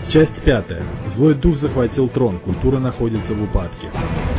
Часть 5. Злой дух захватил трон, культура находится в упадке.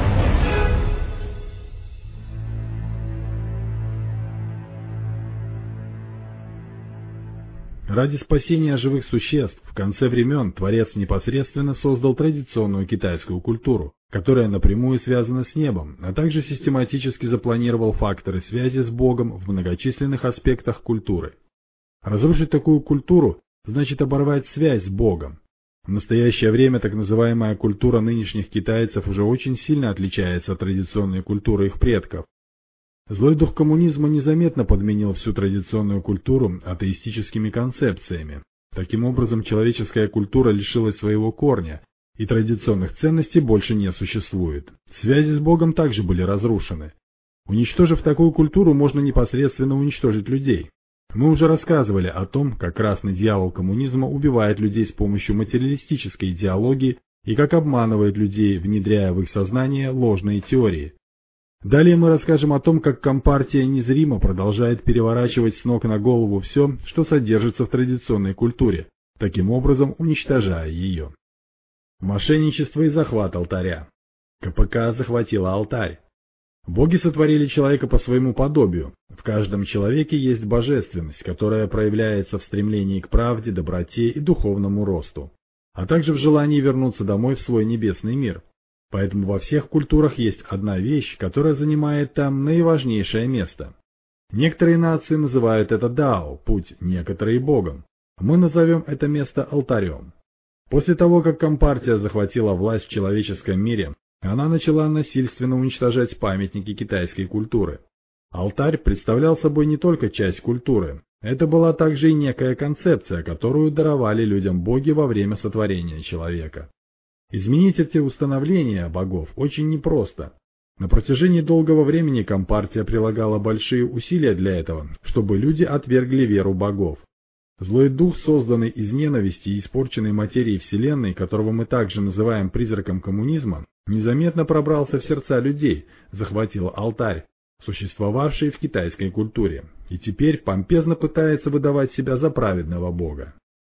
Ради спасения живых существ в конце времен Творец непосредственно создал традиционную китайскую культуру, которая напрямую связана с небом, а также систематически запланировал факторы связи с Богом в многочисленных аспектах культуры. Разрушить такую культуру значит оборвать связь с Богом. В настоящее время так называемая культура нынешних китайцев уже очень сильно отличается от традиционной культуры их предков. Злой дух коммунизма незаметно подменил всю традиционную культуру атеистическими концепциями. Таким образом, человеческая культура лишилась своего корня, и традиционных ценностей больше не существует. Связи с Богом также были разрушены. Уничтожив такую культуру, можно непосредственно уничтожить людей. Мы уже рассказывали о том, как красный дьявол коммунизма убивает людей с помощью материалистической идеологии и как обманывает людей, внедряя в их сознание ложные теории. Далее мы расскажем о том, как Компартия незримо продолжает переворачивать с ног на голову все, что содержится в традиционной культуре, таким образом уничтожая ее. Мошенничество и захват алтаря. КПК захватила алтарь. Боги сотворили человека по своему подобию. В каждом человеке есть божественность, которая проявляется в стремлении к правде, доброте и духовному росту, а также в желании вернуться домой в свой небесный мир. Поэтому во всех культурах есть одна вещь, которая занимает там наиважнейшее место. Некоторые нации называют это Дао, путь, некоторые Богом. Мы назовем это место алтарем. После того, как Компартия захватила власть в человеческом мире, она начала насильственно уничтожать памятники китайской культуры. Алтарь представлял собой не только часть культуры, это была также и некая концепция, которую даровали людям боги во время сотворения человека. Изменить эти установления богов очень непросто. На протяжении долгого времени Компартия прилагала большие усилия для этого, чтобы люди отвергли веру богов. Злой дух, созданный из ненависти и испорченной материи Вселенной, которого мы также называем призраком коммунизма, незаметно пробрался в сердца людей, захватил алтарь, существовавший в китайской культуре, и теперь помпезно пытается выдавать себя за праведного бога.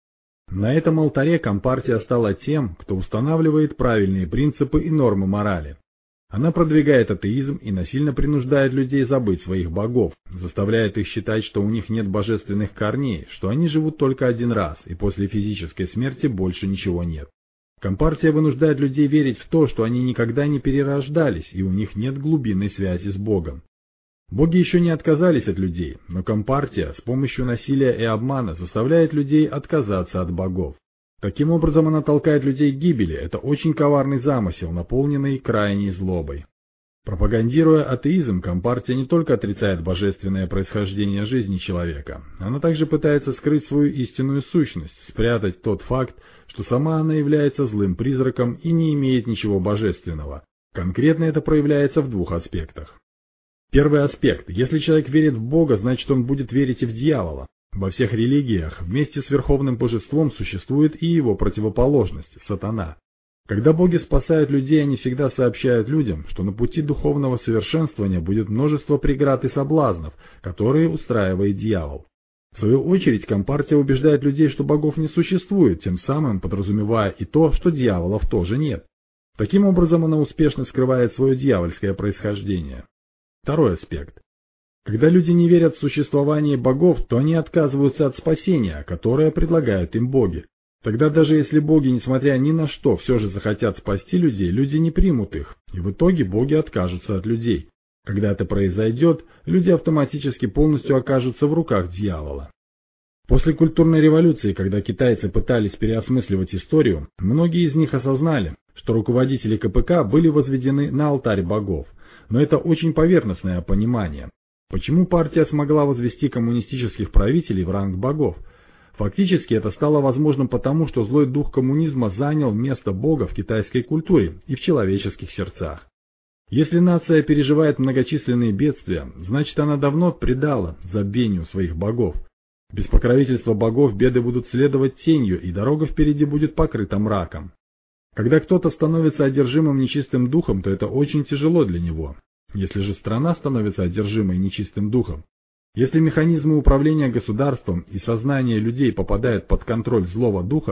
На этом алтаре Компартия стала тем, кто устанавливает правильные принципы и нормы морали. Она продвигает атеизм и насильно принуждает людей забыть своих богов, заставляет их считать, что у них нет божественных корней, что они живут только один раз, и после физической смерти больше ничего нет. Компартия вынуждает людей верить в то, что они никогда не перерождались, и у них нет глубинной связи с Богом. Боги еще не отказались от людей, но Компартия с помощью насилия и обмана заставляет людей отказаться от богов. Таким образом она толкает людей к гибели, это очень коварный замысел, наполненный крайней злобой. Пропагандируя атеизм, Компартия не только отрицает божественное происхождение жизни человека, она также пытается скрыть свою истинную сущность, спрятать тот факт, что сама она является злым призраком и не имеет ничего божественного. Конкретно это проявляется в двух аспектах. Первый аспект. Если человек верит в Бога, значит он будет верить и в дьявола. Во всех религиях вместе с верховным божеством существует и его противоположность – сатана. Когда боги спасают людей, они всегда сообщают людям, что на пути духовного совершенствования будет множество преград и соблазнов, которые устраивает дьявол. В свою очередь, Компартия убеждает людей, что богов не существует, тем самым подразумевая и то, что дьяволов тоже нет. Таким образом, она успешно скрывает свое дьявольское происхождение. Второй аспект. Когда люди не верят в существование богов, то они отказываются от спасения, которое предлагают им боги. Тогда даже если боги, несмотря ни на что, все же захотят спасти людей, люди не примут их, и в итоге боги откажутся от людей. Когда это произойдет, люди автоматически полностью окажутся в руках дьявола. После культурной революции, когда китайцы пытались переосмысливать историю, многие из них осознали, что руководители КПК были возведены на алтарь богов. Но это очень поверхностное понимание. Почему партия смогла возвести коммунистических правителей в ранг богов? Фактически это стало возможным потому, что злой дух коммунизма занял место Бога в китайской культуре и в человеческих сердцах. Если нация переживает многочисленные бедствия, значит она давно предала забвению своих богов. Без покровительства богов беды будут следовать тенью, и дорога впереди будет покрыта мраком. Когда кто-то становится одержимым нечистым духом, то это очень тяжело для него. Если же страна становится одержимой нечистым духом, если механизмы управления государством и сознание людей попадают под контроль злого духа,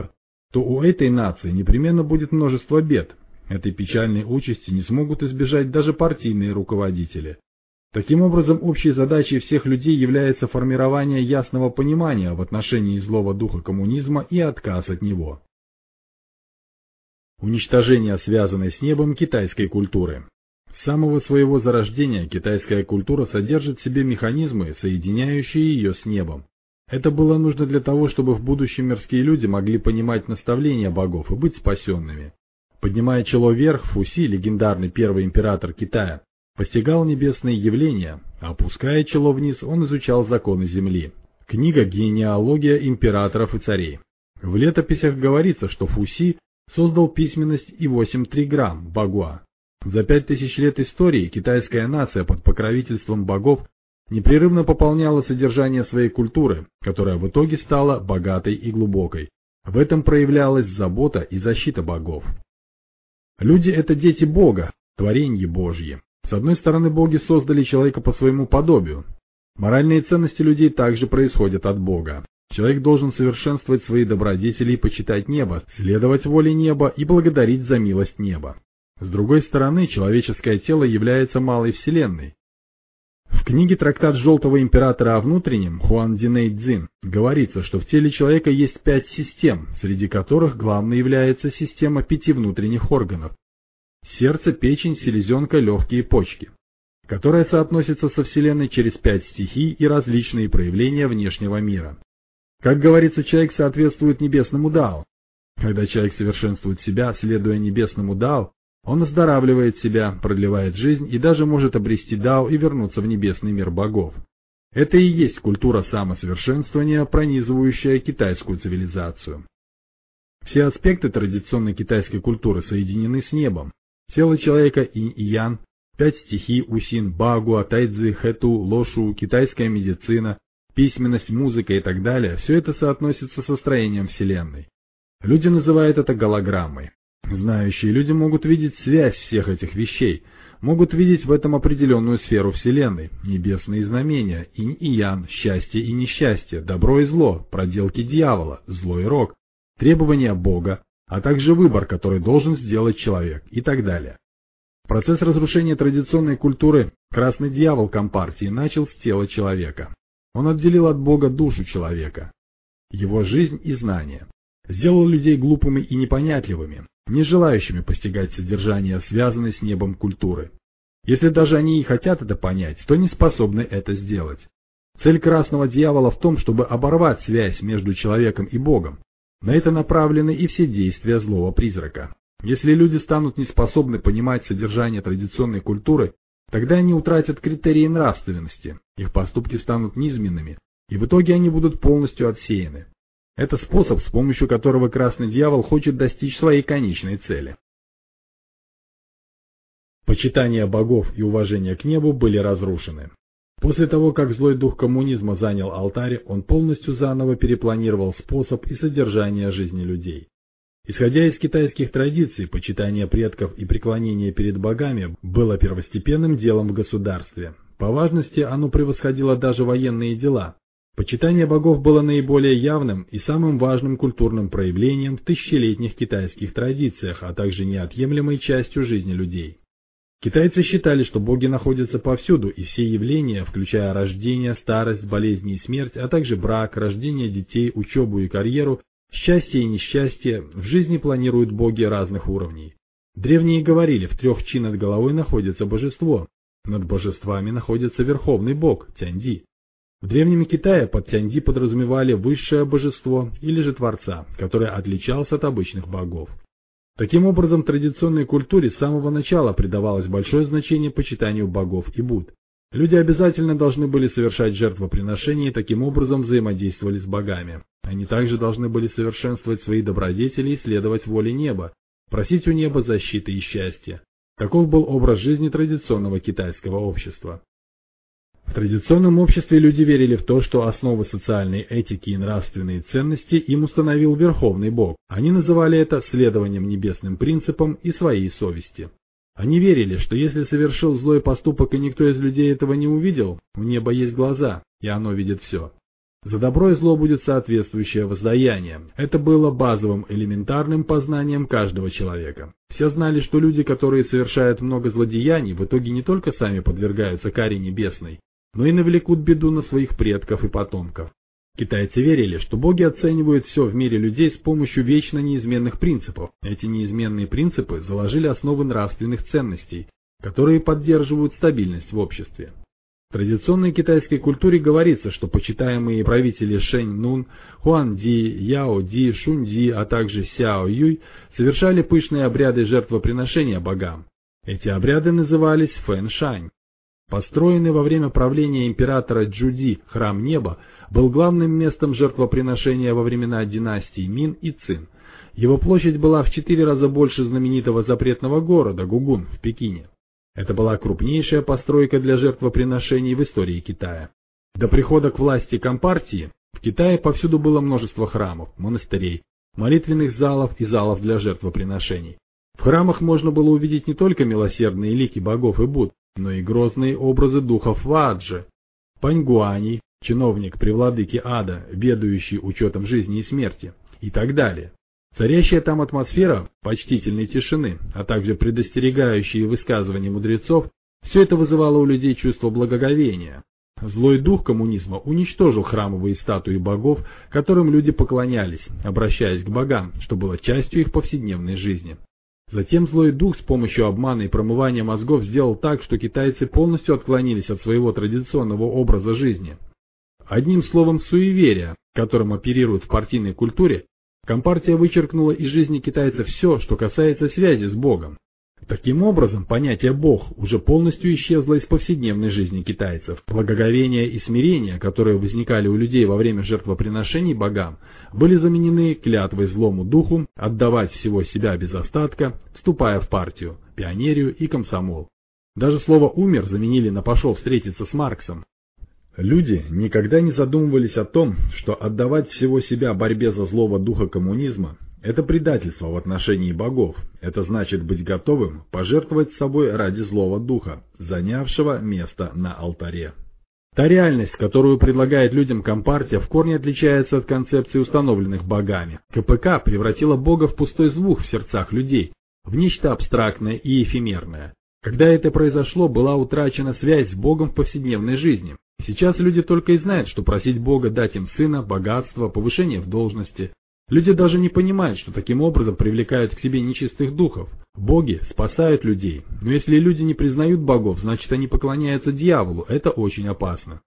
то у этой нации непременно будет множество бед. Этой печальной участи не смогут избежать даже партийные руководители. Таким образом, общей задачей всех людей является формирование ясного понимания в отношении злого духа коммунизма и отказ от него. Уничтожение связанной с небом китайской культуры. С самого своего зарождения китайская культура содержит в себе механизмы, соединяющие ее с небом. Это было нужно для того, чтобы в будущем мирские люди могли понимать наставления богов и быть спасенными. Поднимая чело вверх, Фуси, легендарный первый император Китая, постигал небесные явления, а опуская чело вниз, он изучал законы земли. Книга «Генеалогия императоров и царей». В летописях говорится, что Фуси создал письменность и 8 триграмм Багуа. За 5000 лет истории китайская нация под покровительством богов непрерывно пополняла содержание своей культуры, которая в итоге стала богатой и глубокой. В этом проявлялась забота и защита богов. Люди – это дети Бога, творенье Божье. С одной стороны, боги создали человека по своему подобию. Моральные ценности людей также происходят от Бога. Человек должен совершенствовать свои добродетели и почитать небо, следовать воле неба и благодарить за милость неба. С другой стороны, человеческое тело является малой вселенной. В книге «Трактат Желтого Императора о внутреннем» Хуан Динэй Цзин говорится, что в теле человека есть 5 систем, среди которых главной является система 5 внутренних органов – сердце, печень, селезенка, легкие, почки, которая соотносится со Вселенной через 5 стихий и различные проявления внешнего мира. Как говорится, человек соответствует небесному Дао. Когда человек совершенствует себя, следуя небесному Дао, он оздоравливает себя, продлевает жизнь и даже может обрести Дао и вернуться в небесный мир богов. Это и есть культура самосовершенствования, пронизывающая китайскую цивилизацию. Все аспекты традиционной китайской культуры соединены с небом. Тело человека инь и ян, 5 стихий усин, багуа, тайцзи, хэту, лошу, китайская медицина, письменность, музыка и так далее – все это соотносится со строением Вселенной. Люди называют это голограммой. Знающие люди могут видеть связь всех этих вещей, могут видеть в этом определенную сферу Вселенной, небесные знамения, инь и ян, счастье и несчастье, добро и зло, проделки дьявола, зло и рок, требования Бога, а также выбор, который должен сделать человек и так далее. Процесс разрушения традиционной культуры красный дьявол Компартии начал с тела человека. Он отделил от Бога душу человека, его жизнь и знания, сделал людей глупыми и непонятливыми, не желающими постигать содержание связанной с небом культуры. Если даже они и хотят это понять, то не способны это сделать. Цель красного дьявола в том, чтобы оборвать связь между человеком и Богом. На это направлены и все действия злого призрака. Если люди станут неспособны понимать содержание традиционной культуры, тогда они утратят критерии нравственности, их поступки станут низменными, и в итоге они будут полностью отсеяны. Это способ, с помощью которого красный дьявол хочет достичь своей конечной цели. Почитание богов и уважение к небу были разрушены. После того, как злой дух коммунизма занял алтарь, он полностью заново перепланировал способ и содержание жизни людей. Исходя из китайских традиций, почитание предков и преклонение перед богами было первостепенным делом в государстве. По важности оно превосходило даже военные дела. Почитание богов было наиболее явным и самым важным культурным проявлением в тысячелетних китайских традициях, а также неотъемлемой частью жизни людей. Китайцы считали, что боги находятся повсюду, и все явления, включая рождение, старость, болезни и смерть, а также брак, рождение детей, учебу и карьеру, счастье и несчастье, в жизни планируют боги разных уровней. Древние говорили, в 3 чи над головой находится божество, над божествами находится верховный бог, Тяньди. В Древнем Китае под Тяньди подразумевали высшее божество или же Творца, который отличался от обычных богов. Таким образом, в традиционной культуре с самого начала придавалось большое значение почитанию богов и Будд. Люди обязательно должны были совершать жертвоприношения и таким образом взаимодействовали с богами. Они также должны были совершенствовать свои добродетели и следовать воле неба, просить у неба защиты и счастья. Таков был образ жизни традиционного китайского общества. В традиционном обществе люди верили в то, что основы социальной этики и нравственные ценности им установил Верховный Бог. Они называли это следованием небесным принципам и своей совести. Они верили, что если совершил злой поступок и никто из людей этого не увидел, у неба есть глаза, и оно видит все. За добро и зло будет соответствующее воздаяние. Это было базовым элементарным познанием каждого человека. Все знали, что люди, которые совершают много злодеяний, в итоге не только сами подвергаются каре небесной, но и навлекут беду на своих предков и потомков. Китайцы верили, что боги оценивают все в мире людей с помощью вечно неизменных принципов. Эти неизменные принципы заложили основы нравственных ценностей, которые поддерживают стабильность в обществе. В традиционной китайской культуре говорится, что почитаемые правители Шэнь-Нун, Хуан-Ди, Яо-Ди, Шунь-Ди, а также Сяо-Юй совершали пышные обряды жертвоприношения богам. Эти обряды назывались Фэн-Шань. Построенный во время правления императора Джуди храм неба был главным местом жертвоприношения во времена династий Мин и Цин. Его площадь была в 4 раза больше знаменитого запретного города Гугун в Пекине. Это была крупнейшая постройка для жертвоприношений в истории Китая. До прихода к власти Компартии в Китае повсюду было множество храмов, монастырей, молитвенных залов и залов для жертвоприношений. В храмах можно было увидеть не только милосердные лики богов и Будд, но и грозные образы духов Вааджи, Паньгуаней, чиновник при владыке ада, ведающий учетом жизни и смерти, и так далее. Царящая там атмосфера почтительной тишины, а также предостерегающие высказывания мудрецов, все это вызывало у людей чувство благоговения. Злой дух коммунизма уничтожил храмовые статуи богов, которым люди поклонялись, обращаясь к богам, что было частью их повседневной жизни. Затем злой дух с помощью обмана и промывания мозгов сделал так, что китайцы полностью отклонились от своего традиционного образа жизни. Одним словом, суеверия, которым оперируют в партийной культуре, Компартия вычеркнула из жизни китайцев все, что касается связи с Богом. Таким образом, понятие «Бог» уже полностью исчезло из повседневной жизни китайцев. Благоговение и смирение, которые возникали у людей во время жертвоприношений богам, были заменены клятвой злому духу отдавать всего себя без остатка, вступая в партию, пионерию и комсомол. Даже слово «умер» заменили на «пошел встретиться с Марксом». Люди никогда не задумывались о том, что отдавать всего себя борьбе за злого духа коммунизма – это предательство в отношении богов, это значит быть готовым пожертвовать собой ради злого духа, занявшего место на алтаре. Та реальность, которую предлагает людям Компартия, в корне отличается от концепций, установленных богами. КПК превратила Бога в пустой звук в сердцах людей, в нечто абстрактное и эфемерное. Когда это произошло, была утрачена связь с Богом в повседневной жизни. Сейчас люди только и знают, что просить Бога дать им сына, богатство, повышение в должности. Люди даже не понимают, что таким образом привлекают к себе нечистых духов. Боги спасают людей, но если люди не признают богов, значит они поклоняются дьяволу, это очень опасно.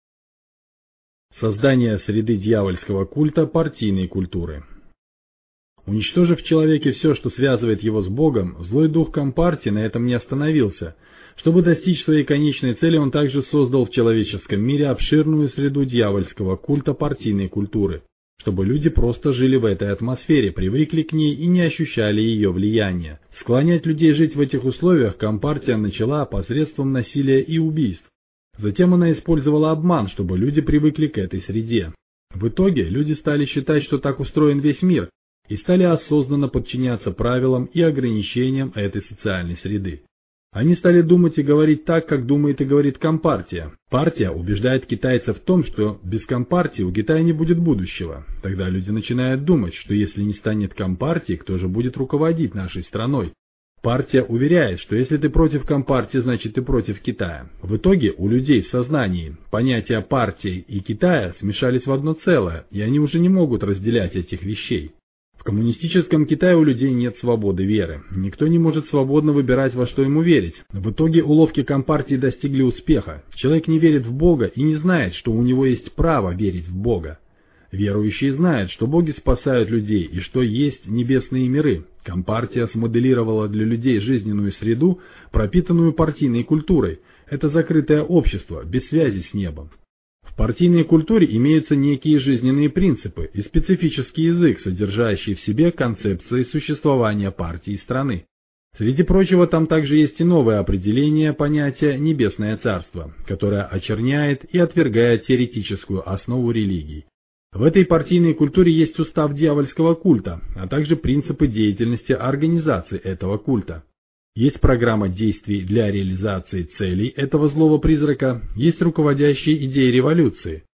Создание среды дьявольского культа партийной культуры. Уничтожив в человеке все, что связывает его с Богом, злой дух Компартии на этом не остановился. Чтобы достичь своей конечной цели, он также создал в человеческом мире обширную среду дьявольского культа партийной культуры, чтобы люди просто жили в этой атмосфере, привыкли к ней и не ощущали ее влияния. Склонять людей жить в этих условиях Компартия начала посредством насилия и убийств. Затем она использовала обман, чтобы люди привыкли к этой среде. В итоге люди стали считать, что так устроен весь мир, и стали осознанно подчиняться правилам и ограничениям этой социальной среды. Они стали думать и говорить так, как думает и говорит Компартия. Партия убеждает китайцев в том, что без Компартии у Китая не будет будущего. Тогда люди начинают думать, что если не станет Компартии, кто же будет руководить нашей страной? Партия уверяет, что если ты против Компартии, значит ты против Китая. В итоге у людей в сознании понятия партии и Китая смешались в одно целое, и они уже не могут разделять этих вещей. В коммунистическом Китае у людей нет свободы веры. Никто не может свободно выбирать, во что ему верить. В итоге уловки Компартии достигли успеха. Человек не верит в Бога и не знает, что у него есть право верить в Бога. Верующие знают, что боги спасают людей и что есть небесные миры. Компартия смоделировала для людей жизненную среду, пропитанную партийной культурой. Это закрытое общество, без связи с небом. В партийной культуре имеются некие жизненные принципы и специфический язык, содержащий в себе концепции существования партии и страны. Среди прочего, там также есть и новое определение понятия «небесное царство», которое очерняет и отвергает теоретическую основу религий. В этой партийной культуре есть устав дьявольского культа, а также принципы деятельности организации этого культа. Есть программа действий для реализации целей этого злого призрака, есть руководящие идеи революции.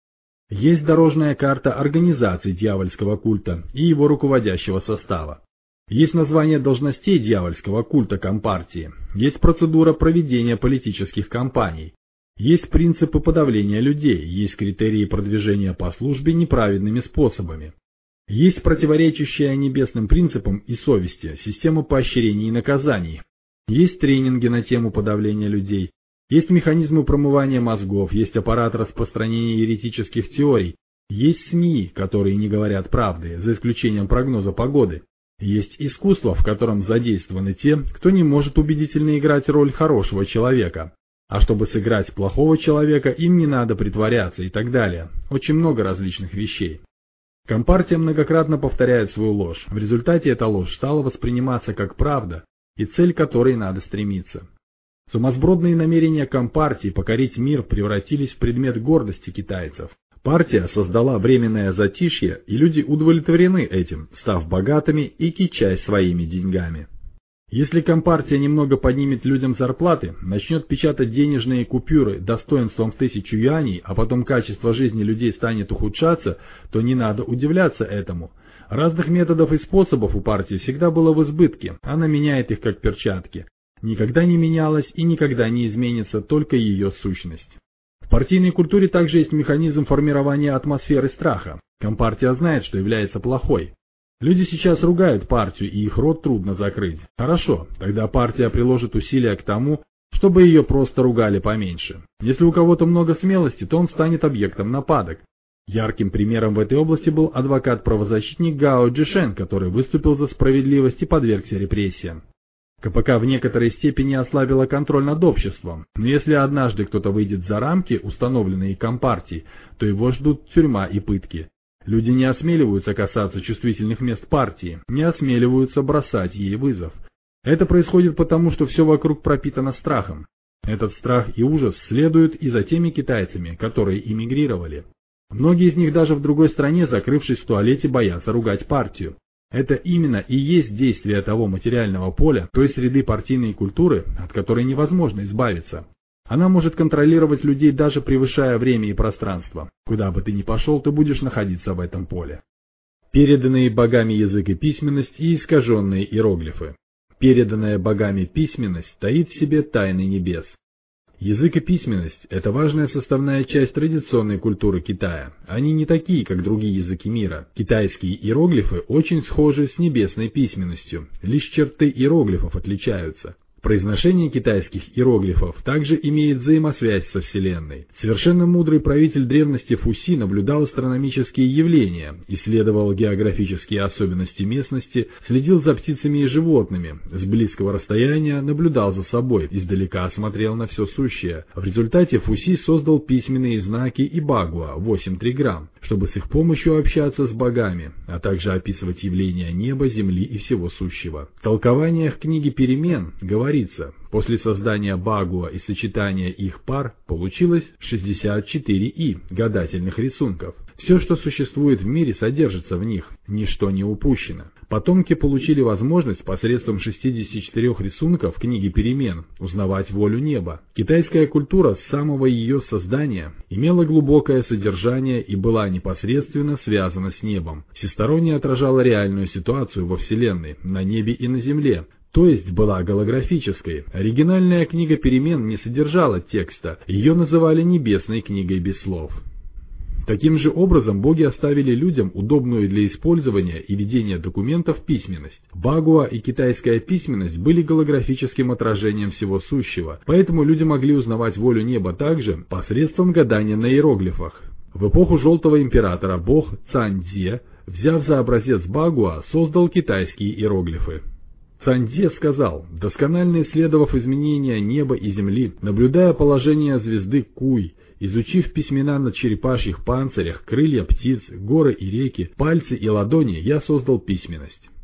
Есть дорожная карта организации дьявольского культа и его руководящего состава. Есть название должностей дьявольского культа Компартии, есть процедура проведения политических кампаний, есть принципы подавления людей, есть критерии продвижения по службе неправедными способами. Есть противоречащая небесным принципам и совести система поощрений и наказаний, есть тренинги на тему подавления людей, есть механизмы промывания мозгов, есть аппарат распространения еретических теорий, есть СМИ, которые не говорят правды, за исключением прогноза погоды. Есть искусство, в котором задействованы те, кто не может убедительно играть роль хорошего человека. А чтобы сыграть плохого человека, им не надо притворяться и так далее. Очень много различных вещей. Компартия многократно повторяет свою ложь. В результате эта ложь стала восприниматься как правда и цель которой надо стремиться. Сумасбродные намерения Компартии покорить мир превратились в предмет гордости китайцев. Партия создала временное затишье, и люди удовлетворены этим, став богатыми и кичась своими деньгами. Если Компартия немного поднимет людям зарплаты, начнет печатать денежные купюры достоинством в 1000 юаней, а потом качество жизни людей станет ухудшаться, то не надо удивляться этому. Разных методов и способов у партии всегда было в избытке, она меняет их как перчатки. Никогда не менялась и никогда не изменится только ее сущность. В партийной культуре также есть механизм формирования атмосферы страха. Компартия знает, что является плохой. Люди сейчас ругают партию, и их рот трудно закрыть. Хорошо, тогда партия приложит усилия к тому, чтобы ее просто ругали поменьше. Если у кого-то много смелости, то он станет объектом нападок. Ярким примером в этой области был адвокат-правозащитник Гао Джишен, который выступил за справедливость и подвергся репрессиям. КПК в некоторой степени ослабила контроль над обществом, но если однажды кто-то выйдет за рамки, установленные Компартией, то его ждут тюрьма и пытки. Люди не осмеливаются касаться чувствительных мест партии, не осмеливаются бросать ей вызов. Это происходит потому, что все вокруг пропитано страхом. Этот страх и ужас следуют и за теми китайцами, которые эмигрировали. Многие из них даже в другой стране, закрывшись в туалете, боятся ругать партию. Это именно и есть действие того материального поля, той среды партийной культуры, от которой невозможно избавиться. Она может контролировать людей, даже превышая время и пространство. Куда бы ты ни пошел, ты будешь находиться в этом поле. Переданные богами язык и письменность и искаженные иероглифы. Переданная богами письменность таит в себе тайны небес. Язык и письменность – это важная составная часть традиционной культуры Китая. Они не такие, как другие языки мира. Китайские иероглифы очень схожи с небесной письменностью, лишь черты иероглифов отличаются. Произношение китайских иероглифов также имеет взаимосвязь со Вселенной. Совершенно мудрый правитель древности Фуси наблюдал астрономические явления, исследовал географические особенности местности, следил за птицами и животными, с близкого расстояния наблюдал за собой, издалека смотрел на все сущее. В результате Фуси создал письменные знаки и багуа 8 триграмм, чтобы с их помощью общаться с богами, а также описывать явления неба, земли и всего сущего. В толкованиях книги «Перемен» говорится, после создания багуа и сочетания их пар получилось 64 гадательных рисунков. Все, что существует в мире, содержится в них, ничто не упущено. Потомки получили возможность посредством 64 рисунков книги «Перемен» узнавать волю неба. Китайская культура с самого ее создания имела глубокое содержание и была непосредственно связана с небом. Всесторонне отражала реальную ситуацию во Вселенной, на небе и на земле. То есть была голографической. Оригинальная книга «Перемен» не содержала текста, ее называли «небесной книгой без слов». Таким же образом боги оставили людям удобную для использования и ведения документов письменность. Багуа и китайская письменность были голографическим отражением всего сущего, поэтому люди могли узнавать волю неба также посредством гадания на иероглифах. В эпоху Желтого Императора бог Цаньцзе, взяв за образец багуа, создал китайские иероглифы. Цаньцзе сказал, досконально исследовав изменения неба и земли, наблюдая положение звезды Куй, изучив письмена на черепашьих панцирях, крылья птиц, горы и реки, пальцы и ладони, я создал письменность.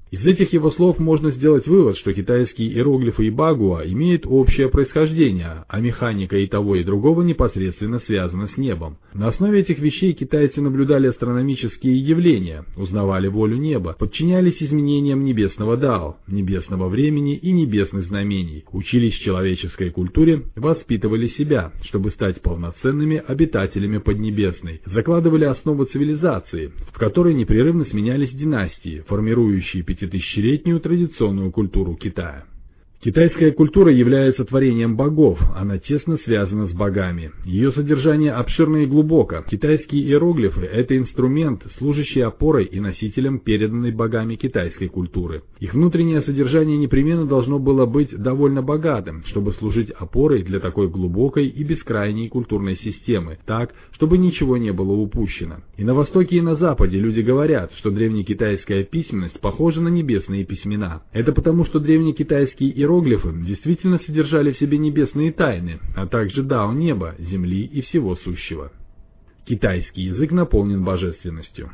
Из этих его слов можно сделать вывод, что китайские иероглифы и багуа имеют общее происхождение, а механика и того и другого непосредственно связана с небом. На основе этих вещей китайцы наблюдали астрономические явления, узнавали волю неба, подчинялись изменениям небесного дао, небесного времени и небесных знамений, учились человеческой культуре, воспитывали себя, чтобы стать полноценными обитателями Поднебесной, закладывали основы цивилизации, в которой непрерывно сменялись династии, формирующие пятитысячелетнюю традиционную культуру Китая. Китайская культура является творением богов, она тесно связана с богами. Ее содержание обширно и глубоко. Китайские иероглифы – это инструмент, служащий опорой и носителем переданной богами китайской культуры. Их внутреннее содержание непременно должно было быть довольно богатым, чтобы служить опорой для такой глубокой и бескрайней культурной системы, так, чтобы ничего не было упущено. И на Востоке, и на Западе люди говорят, что древнекитайская письменность похожа на небесные письмена. Это потому, что древнекитайские иероглифы действительно содержали в себе небесные тайны, а также дао неба, земли и всего сущего. Китайский язык наполнен божественностью.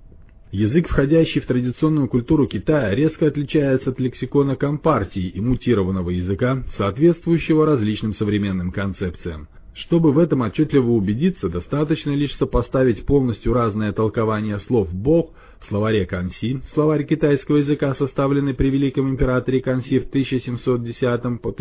Язык, входящий в традиционную культуру Китая, резко отличается от лексикона компартии и мутированного языка, соответствующего различным современным концепциям. Чтобы в этом отчетливо убедиться, достаточно лишь сопоставить полностью разное толкование слов «бог» в словаре Канси, словарь китайского языка, составленный при великом императоре Канси в 1710 по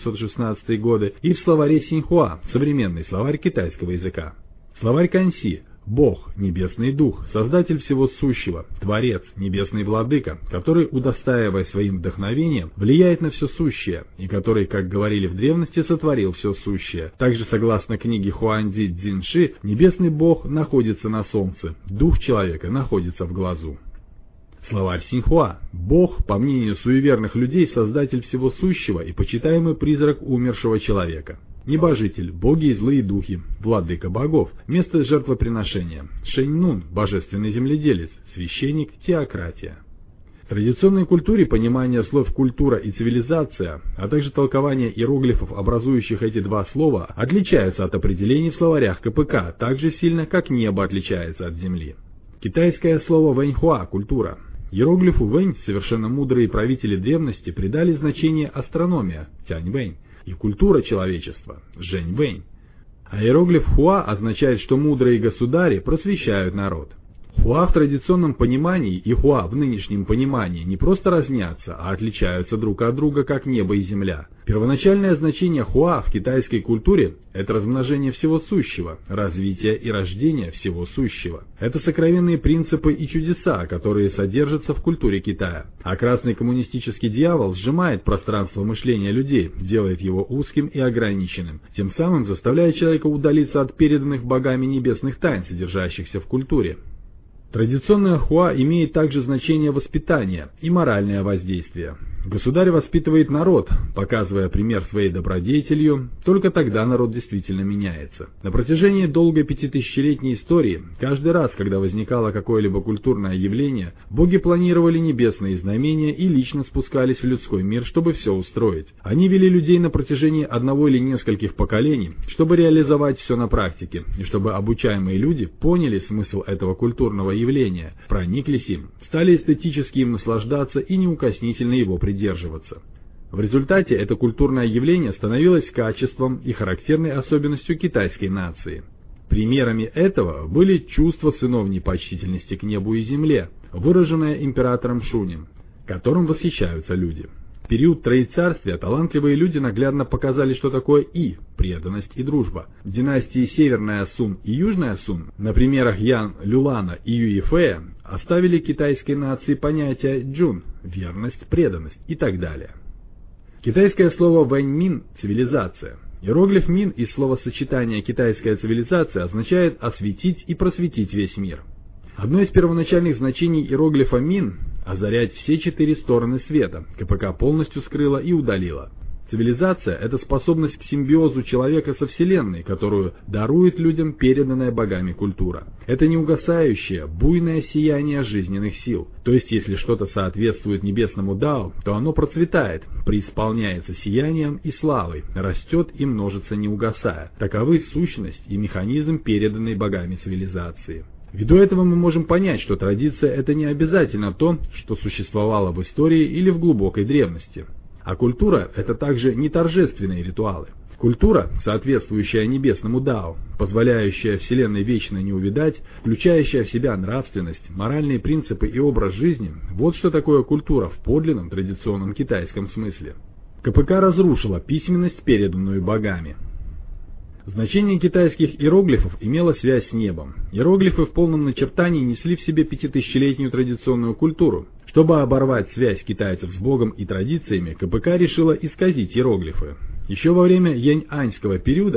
1716 годы, и в словаре Синьхуа, современный словарь китайского языка. Словарь Канси – Бог, Небесный Дух, Создатель всего сущего, Творец, Небесный Владыка, который, удостаивая своим вдохновением, влияет на все сущее, и который, как говорили в древности, сотворил все сущее. Также, согласно книге Хуанди Цзиньши, Небесный Бог находится на солнце, Дух человека находится в глазу. Словарь Синьхуа. Бог, по мнению суеверных людей, создатель всего сущего и почитаемый призрак умершего человека. Небожитель, боги и злые духи, владыка богов, место жертвоприношения, Шэньнун, божественный земледелец, священник, теократия. В традиционной культуре понимание слов «культура» и «цивилизация», а также толкование иероглифов, образующих эти два слова, отличаются от определений в словарях КПК так же сильно, как небо отличается от земли. Китайское слово «вэньхуа» – «культура». Иероглифу «вэнь» совершенно мудрые правители древности придали значение астрономия – «тянь-вэнь», и культура человечества – Жэнь-Вэнь. А иероглиф Хуа означает, что мудрые государи просвещают народ. Хуа в традиционном понимании и Хуа в нынешнем понимании не просто разнятся, а отличаются друг от друга, как небо и земля. Первоначальное значение Хуа в китайской культуре – это размножение всего сущего, развитие и рождение всего сущего. Это сокровенные принципы и чудеса, которые содержатся в культуре Китая. А красный коммунистический дьявол сжимает пространство мышления людей, делает его узким и ограниченным, тем самым заставляя человека удалиться от переданных богами небесных тайн, содержащихся в культуре. Традиционная Хуа имеет также значение воспитания и моральное воздействие. Государь воспитывает народ, показывая пример своей добродетелью, только тогда народ действительно меняется. На протяжении долгой пятитысячелетней истории, каждый раз, когда возникало какое-либо культурное явление, боги планировали небесные знамения и лично спускались в людской мир, чтобы все устроить. Они вели людей на протяжении одного или нескольких поколений, чтобы реализовать все на практике, и чтобы обучаемые люди поняли смысл этого культурного явления, прониклись им, стали эстетически им наслаждаться и неукоснительно его придерживаться. В результате это культурное явление становилось качеством и характерной особенностью китайской нации. Примерами этого были чувства сыновней почтительности к небу и земле, выраженное императором Шунем, которым восхищаются люди. В период Троецарствия талантливые люди наглядно показали, что такое и преданность и дружба. Династии Северная Сун и Южная Сун на примерах Ян Люлана и Юйфея оставили китайской нации понятия джун – верность, преданность и так далее. Китайское слово вэньмин – цивилизация. Иероглиф мин из словосочетания «китайская цивилизация» означает «осветить и просветить весь мир». Одно из первоначальных значений иероглифа мин – озарять все четыре стороны света, КПК полностью скрыла и удалила. Цивилизация – это способность к симбиозу человека со Вселенной, которую дарует людям переданная богами культура. Это неугасающее, буйное сияние жизненных сил. То есть, если что-то соответствует небесному дао, то оно процветает, преисполняется сиянием и славой, растет и множится не угасая. Таковы сущность и механизм переданной богами цивилизации. Ввиду этого мы можем понять, что традиция – это не обязательно то, что существовало в истории или в глубокой древности. А культура – это также не торжественные ритуалы. Культура, соответствующая небесному Дао, позволяющая Вселенной вечно не увядать, включающая в себя нравственность, моральные принципы и образ жизни – вот что такое культура в подлинном традиционном китайском смысле. КПК разрушила письменность, переданную богами. Значение китайских иероглифов имело связь с небом. Иероглифы в полном начертании несли в себе 5000-летнюю традиционную культуру. Чтобы оборвать связь китайцев с Богом и традициями, КПК решила исказить иероглифы. Еще во время Янь-Аньского периода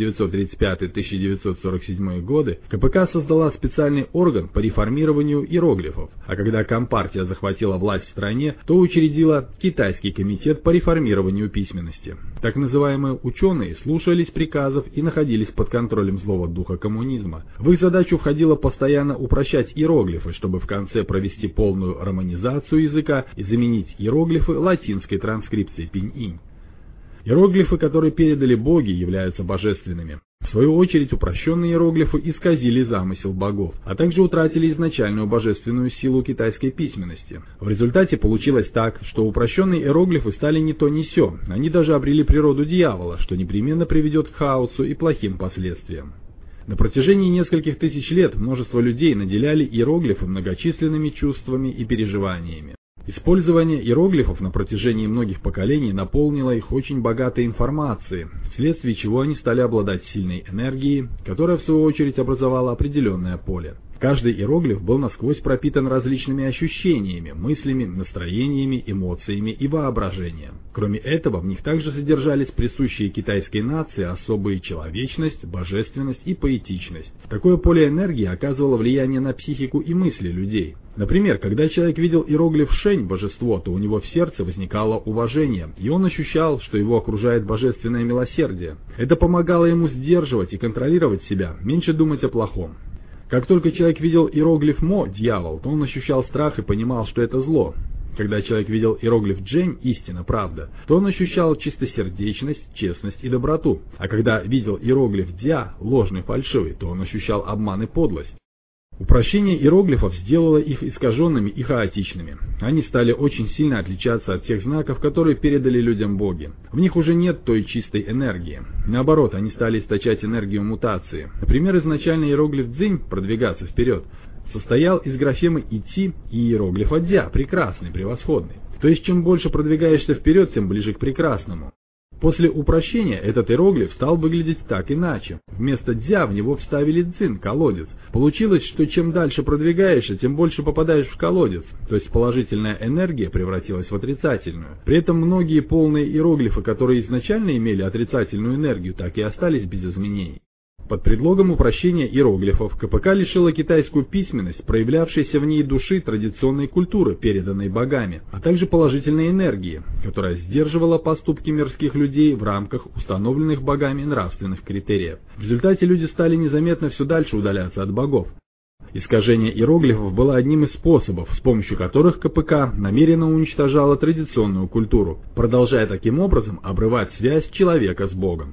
1935-1947 годы КПК создала специальный орган по реформированию иероглифов, а когда Компартия захватила власть в стране, то учредила Китайский комитет по реформированию письменности. Так называемые ученые слушались приказов и находились под контролем злого духа коммунизма. В их задачу входило постоянно упрощать иероглифы, чтобы в конце провести полную романизацию языка и заменить иероглифы латинской транскрипцией пинь-инь. Иероглифы, которые передали боги, являются божественными. В свою очередь, упрощенные иероглифы исказили замысел богов, а также утратили изначальную божественную силу китайской письменности. В результате получилось так, что упрощенные иероглифы стали не то ни сё, они даже обрели природу дьявола, что непременно приведет к хаосу и плохим последствиям. На протяжении нескольких тысяч лет множество людей наделяли иероглифы многочисленными чувствами и переживаниями. Использование иероглифов на протяжении многих поколений наполнило их очень богатой информацией, вследствие чего они стали обладать сильной энергией, которая в свою очередь образовала определенное поле. Каждый иероглиф был насквозь пропитан различными ощущениями, мыслями, настроениями, эмоциями и воображением. Кроме этого, в них также содержались присущие китайской нации особые человечность, божественность и поэтичность. Такое поле энергии оказывало влияние на психику и мысли людей. Например, когда человек видел иероглиф Шэнь, божество, то у него в сердце возникало уважение, и он ощущал, что его окружает божественное милосердие. Это помогало ему сдерживать и контролировать себя, меньше думать о плохом. Как только человек видел иероглиф Мо, дьявол, то он ощущал страх и понимал, что это зло. Когда человек видел иероглиф Джень, истина, правда, то он ощущал чистосердечность, честность и доброту. А когда видел иероглиф Дзя, ложный, фальшивый, то он ощущал обман и подлость. Упрощение иероглифов сделало их искаженными и хаотичными. Они стали очень сильно отличаться от тех знаков, которые передали людям боги. В них уже нет той чистой энергии. Наоборот, они стали источать энергию мутации. Например, изначальный иероглиф Цзинь, продвигаться вперед, состоял из графемы «идти» и иероглифа «дя», прекрасный, превосходный. То есть, чем больше продвигаешься вперед, тем ближе к прекрасному. После упрощения этот иероглиф стал выглядеть так иначе. Вместо «дзя» в него вставили «дзин», колодец. Получилось, что чем дальше продвигаешься, тем больше попадаешь в колодец. То есть положительная энергия превратилась в отрицательную. При этом многие полные иероглифы, которые изначально имели отрицательную энергию, так и остались без изменений. Под предлогом упрощения иероглифов КПК лишила китайскую письменность, проявлявшейся в ней души традиционной культуры, переданной богами, а также положительной энергии, которая сдерживала поступки мирских людей в рамках установленных богами нравственных критериев. В результате люди стали незаметно все дальше удаляться от богов. Искажение иероглифов было одним из способов, с помощью которых КПК намеренно уничтожала традиционную культуру, продолжая таким образом обрывать связь человека с Богом.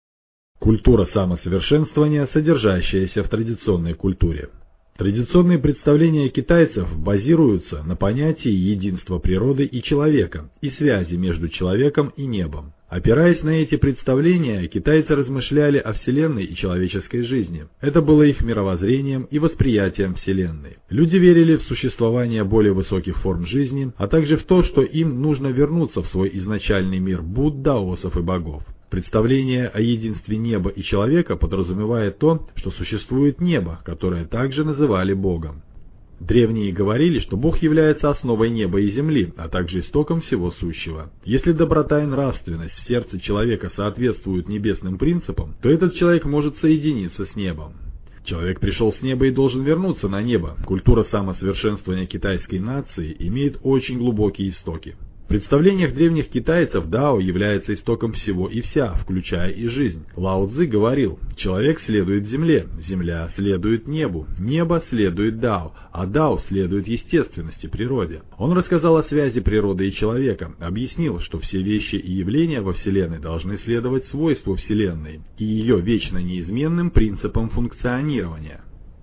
Культура самосовершенствования, содержащаяся в традиционной культуре. Традиционные представления китайцев базируются на понятии единства природы и человека и связи между человеком и небом. Опираясь на эти представления, китайцы размышляли о Вселенной и человеческой жизни. Это было их мировоззрением и восприятием Вселенной. Люди верили в существование более высоких форм жизни, а также в то, что им нужно вернуться в свой изначальный мир Будд, даосов и богов. Представление о единстве неба и человека подразумевает то, что существует небо, которое также называли Богом. Древние говорили, что Бог является основой неба и земли, а также истоком всего сущего. Если доброта и нравственность в сердце человека соответствуют небесным принципам, то этот человек может соединиться с небом. Человек пришел с неба и должен вернуться на небо. Культура самосовершенствования китайской нации имеет очень глубокие истоки. В представлениях древних китайцев Дао является истоком всего и вся, включая и жизнь. Лао Цзы говорил: человек следует земле, земля следует небу, небо следует Дао, а Дао следует естественности, природе. Он рассказал о связи природы и человека, объяснил, что все вещи и явления во Вселенной должны следовать свойству Вселенной и ее вечно неизменным принципам функционирования.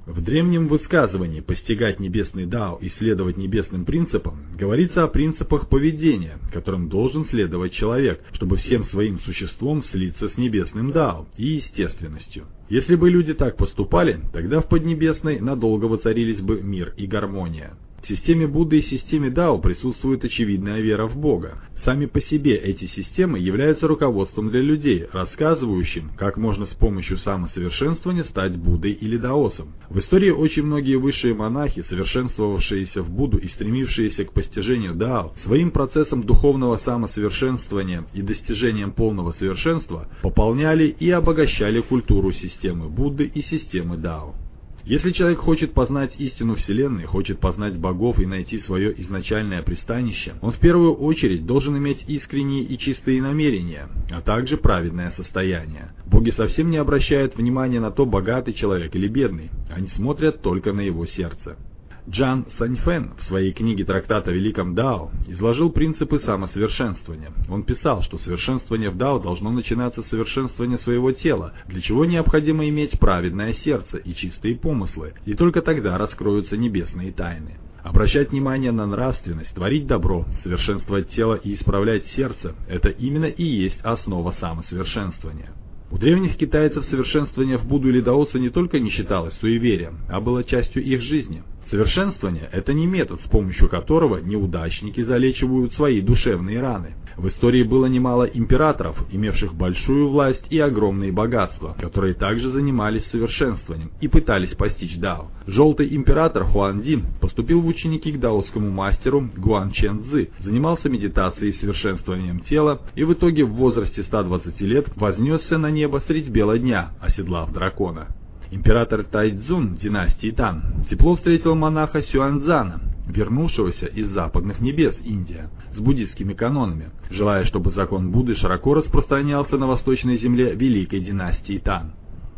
В древнем высказывании «постигать небесный дао и следовать небесным принципам» говорится о принципах поведения, которым должен следовать человек, чтобы всем своим существом слиться с небесным дао и естественностью. Если бы люди так поступали, тогда в Поднебесной надолго воцарились бы мир и гармония. В системе Будды и системе Дао присутствует очевидная вера в Бога. Сами по себе эти системы являются руководством для людей, рассказывающим, как можно с помощью самосовершенствования стать Буддой или даосом. В истории очень многие высшие монахи, совершенствовавшиеся в Будду и стремившиеся к постижению Дао, своим процессом духовного самосовершенствования и достижением полного совершенства пополняли и обогащали культуру системы Будды и системы Дао. Если человек хочет познать истину Вселенной, хочет познать богов и найти свое изначальное пристанище, он в первую очередь должен иметь искренние и чистые намерения, а также праведное состояние. Боги совсем не обращают внимания на то, богатый человек или бедный, они смотрят только на его сердце. Джан Саньфэн в своей книге «Трактат о Великом Дао» изложил принципы самосовершенствования. Он писал, что совершенствование в Дао должно начинаться с совершенствования своего тела, для чего необходимо иметь праведное сердце и чистые помыслы, и только тогда раскроются небесные тайны. Обращать внимание на нравственность, творить добро, совершенствовать тело и исправлять сердце – это именно и есть основа самосовершенствования. У древних китайцев совершенствование в Будду или даоса не только не считалось суеверием, а было частью их жизни. Совершенствование – это не метод, с помощью которого неудачники залечивают свои душевные раны. В истории было немало императоров, имевших большую власть и огромные богатства, которые также занимались совершенствованием и пытались постичь дао. Желтый император Хуанди поступил в ученики к даосскому мастеру Гуан Чен Цзы, занимался медитацией и совершенствованием тела и в итоге в возрасте 120 лет вознесся на небо средь бела дня, оседлав дракона. Император Тайцзун династии Тан тепло встретил монаха Сюаньцзана, вернувшегося из западных небес Индия, с буддистскими канонами, желая, чтобы закон Будды широко распространялся на восточной земле великой династии Тан.